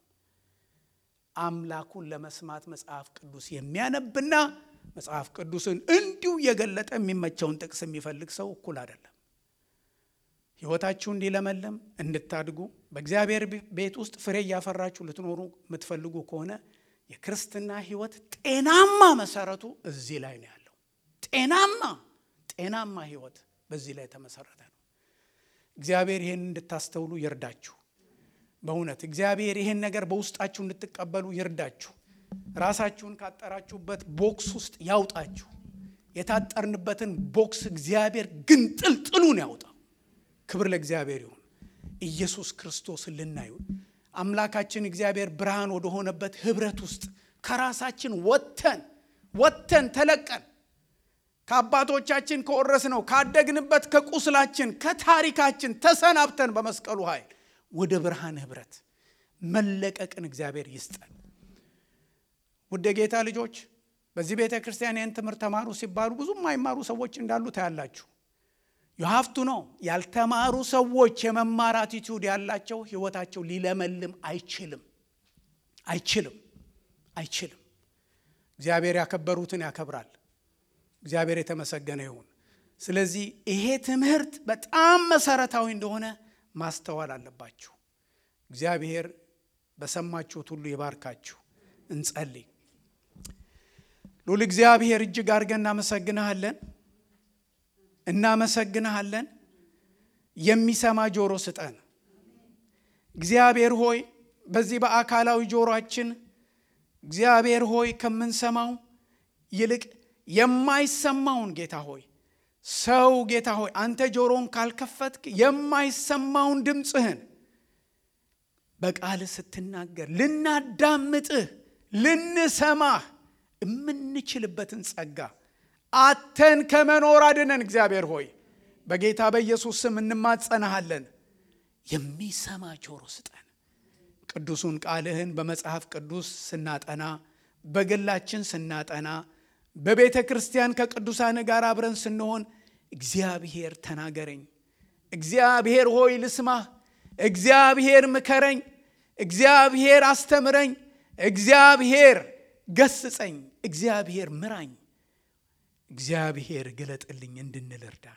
Speaker 1: አምላኩን ለመስማት መጽሐፍ ቅዱስ የሚያነብና መጽሐፍ ቅዱስን እንዲሁ እየገለጠ የሚመቸውን ጥቅስ የሚፈልግ ሰው እኩል አይደለም። ሕይወታችሁ እንዲለመልም እንድታድጉ በእግዚአብሔር ቤት ውስጥ ፍሬ እያፈራችሁ ልትኖሩ የምትፈልጉ ከሆነ የክርስትና ሕይወት ጤናማ መሰረቱ እዚህ ላይ ነው ያለው። ጤናማ ሕይወት በዚህ ላይ ተመሰረተ ነው። እግዚአብሔር ይሄን እንድታስተውሉ ይርዳችሁ። በእውነት እግዚአብሔር ይሄን ነገር በውስጣችሁ እንድትቀበሉ ይርዳችሁ። ራሳችሁን ካጠራችሁበት ቦክስ ውስጥ ያውጣችሁ። የታጠርንበትን ቦክስ እግዚአብሔር ግን ጥልጥሉን ያውጣው። ክብር ለእግዚአብሔር ይሁን። ኢየሱስ ክርስቶስን ልናዩ አምላካችን እግዚአብሔር ብርሃን ወደ ሆነበት ህብረት ውስጥ ከራሳችን ወጥተን ተለቀን ከአባቶቻችን ከወረስነው ካደግንበት ከቁስላችን ከታሪካችን ተሰናብተን በመስቀሉ ኃይል ወደ ብርሃን ህብረት መለቀቅን እግዚአብሔር ይስጠን። ውድ ጌታ ልጆች በዚህ ቤተ ክርስቲያን ይህን ትምህርት ተማሩ ሲባሉ ብዙም የማይማሩ ሰዎች እንዳሉ ታያላችሁ። you have to know ያልተማሩ ሰዎች የመማር አቲቲዩድ ያላቸው ህይወታቸው ሊለመልም አይችልም። እግዚአብሔር ያከበሩትን ያከብራል። እግዚአብሔር የተመሰገነ ይሁን። ስለዚህ ይሄ ትምህርት በጣም መሰረታዊ እንደሆነ ማስተዋል አለባችሁ። እግዚአብሔር በሰማችሁት ሁሉ ይባርካችሁ። እንጸልይ። ሉል እግዚአብሔር እጅግ አድርገን እናመሰግንሃለን። የሚሰማ ጆሮ ስጠን። እግዚአብሔር ሆይ በዚህ በአካላዊ ጆሮአችን እግዚአብሔር ሆይ ከምንሰማው ይልቅ የማይሰማውን ጌታ ሆይ ሰው ጌታ ሆይ አንተ ጆሮን ካልከፈትክ የማይሰማውን ድምጽህን በቃል ስትናገር ልናዳምጥህ ልንሰማህ የምንችልበትን ጸጋ አተን ከመኖር አድነን። እግዚአብሔር ሆይ በጌታ በኢየሱስ ስም እንማጸናሃለን። የሚሰማ ጆሮ ስጠን። ቅዱሱን ቃልህን በመጽሐፍ ቅዱስ ስናጠና፣ በግላችን ስናጠና፣ በቤተ ክርስቲያን ከቅዱሳን ጋር አብረን ስንሆን እግዚአብሔር ተናገረኝ፣ እግዚአብሔር ሆይ ልስማህ፣ እግዚአብሔር ምከረኝ፣ እግዚአብሔር አስተምረኝ፣ እግዚአብሔር ገስጸኝ፣ እግዚአብሔር ምራኝ፣ እግዚአብሔር ግለጥልኝ እንድንል እርዳን።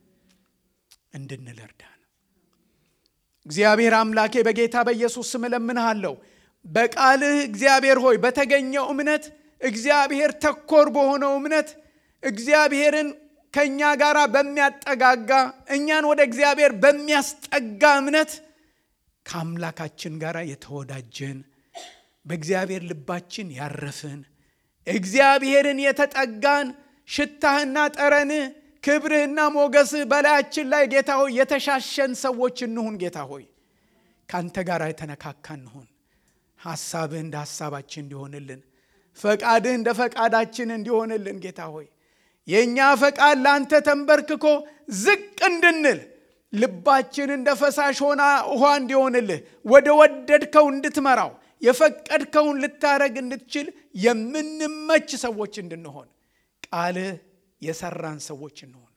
Speaker 1: እግዚአብሔር አምላኬ በጌታ በኢየሱስ ስም እለምንሃለሁ። በቃልህ እግዚአብሔር ሆይ በተገኘው እምነት እግዚአብሔር ተኮር በሆነው እምነት እግዚአብሔርን ከኛ ጋር በሚያጠጋጋ እኛን ወደ እግዚአብሔር በሚያስጠጋ እምነት ከአምላካችን ጋር የተወዳጀን በእግዚአብሔር ልባችን ያረፍን እግዚአብሔርን የተጠጋን ሽታህና ጠረንህ ክብርህና ሞገስህ በላያችን ላይ ጌታ ሆይ የተሻሸን ሰዎች እንሁን። ጌታ ሆይ ካንተ ጋር የተነካካን እንሁን። ሐሳብህ እንደ ሐሳባችን እንዲሆንልን፣ ፈቃድህ እንደ ፈቃዳችን እንዲሆንልን ጌታ ሆይ የኛ ፈቃድ ላንተ ተንበርክኮ ዝቅ እንድንል ልባችን እንደ ፈሳሽ ሆና ውሃ እንዲሆንልህ ወደ ወደድከው እንድትመራው የፈቀድከውን ልታረግ እንድትችል የምንመች ሰዎች እንድንሆን ቃልህ የሰራን ሰዎች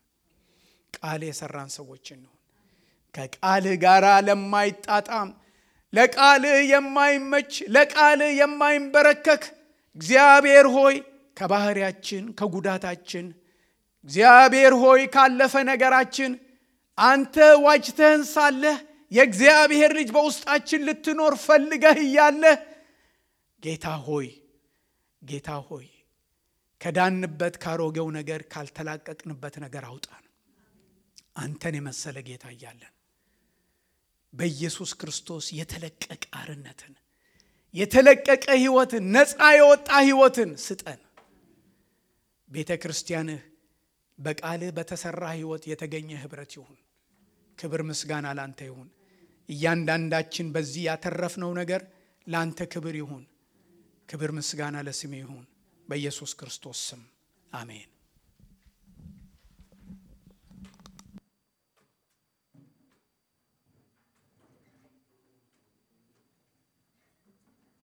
Speaker 1: እንሆን። ከቃልህ ጋር ለማይጣጣም ለቃልህ የማይመች ለቃልህ የማይንበረከክ እግዚአብሔር ሆይ ከባህሪያችን ከጉዳታችን እግዚአብሔር ሆይ ካለፈ ነገራችን አንተ ዋጅተህን ሳለህ የእግዚአብሔር ልጅ በውስጣችን ልትኖር ፈልገህ እያለህ ጌታ ሆይ ከዳንበት ካሮጌው ነገር ካልተላቀቅንበት ነገር አውጣን። አንተን የመሰለ ጌታ እያለን በኢየሱስ ክርስቶስ የተለቀቀ አርነትን፣ የተለቀቀ ሕይወትን፣ ነፃ የወጣ ሕይወትን ስጠን። ቤተ ክርስቲያንህ በቃልህ በተሰራ ሕይወት የተገኘ ኅብረት ይሁን። ክብር ምስጋና ላንተ ይሁን። እያንዳንዳችን በዚህ ያተረፍነው ነገር ላንተ ክብር ይሁን። ክብር ምስጋና ለስምህ ይሁን። በኢየሱስ ክርስቶስ ስም አሜን።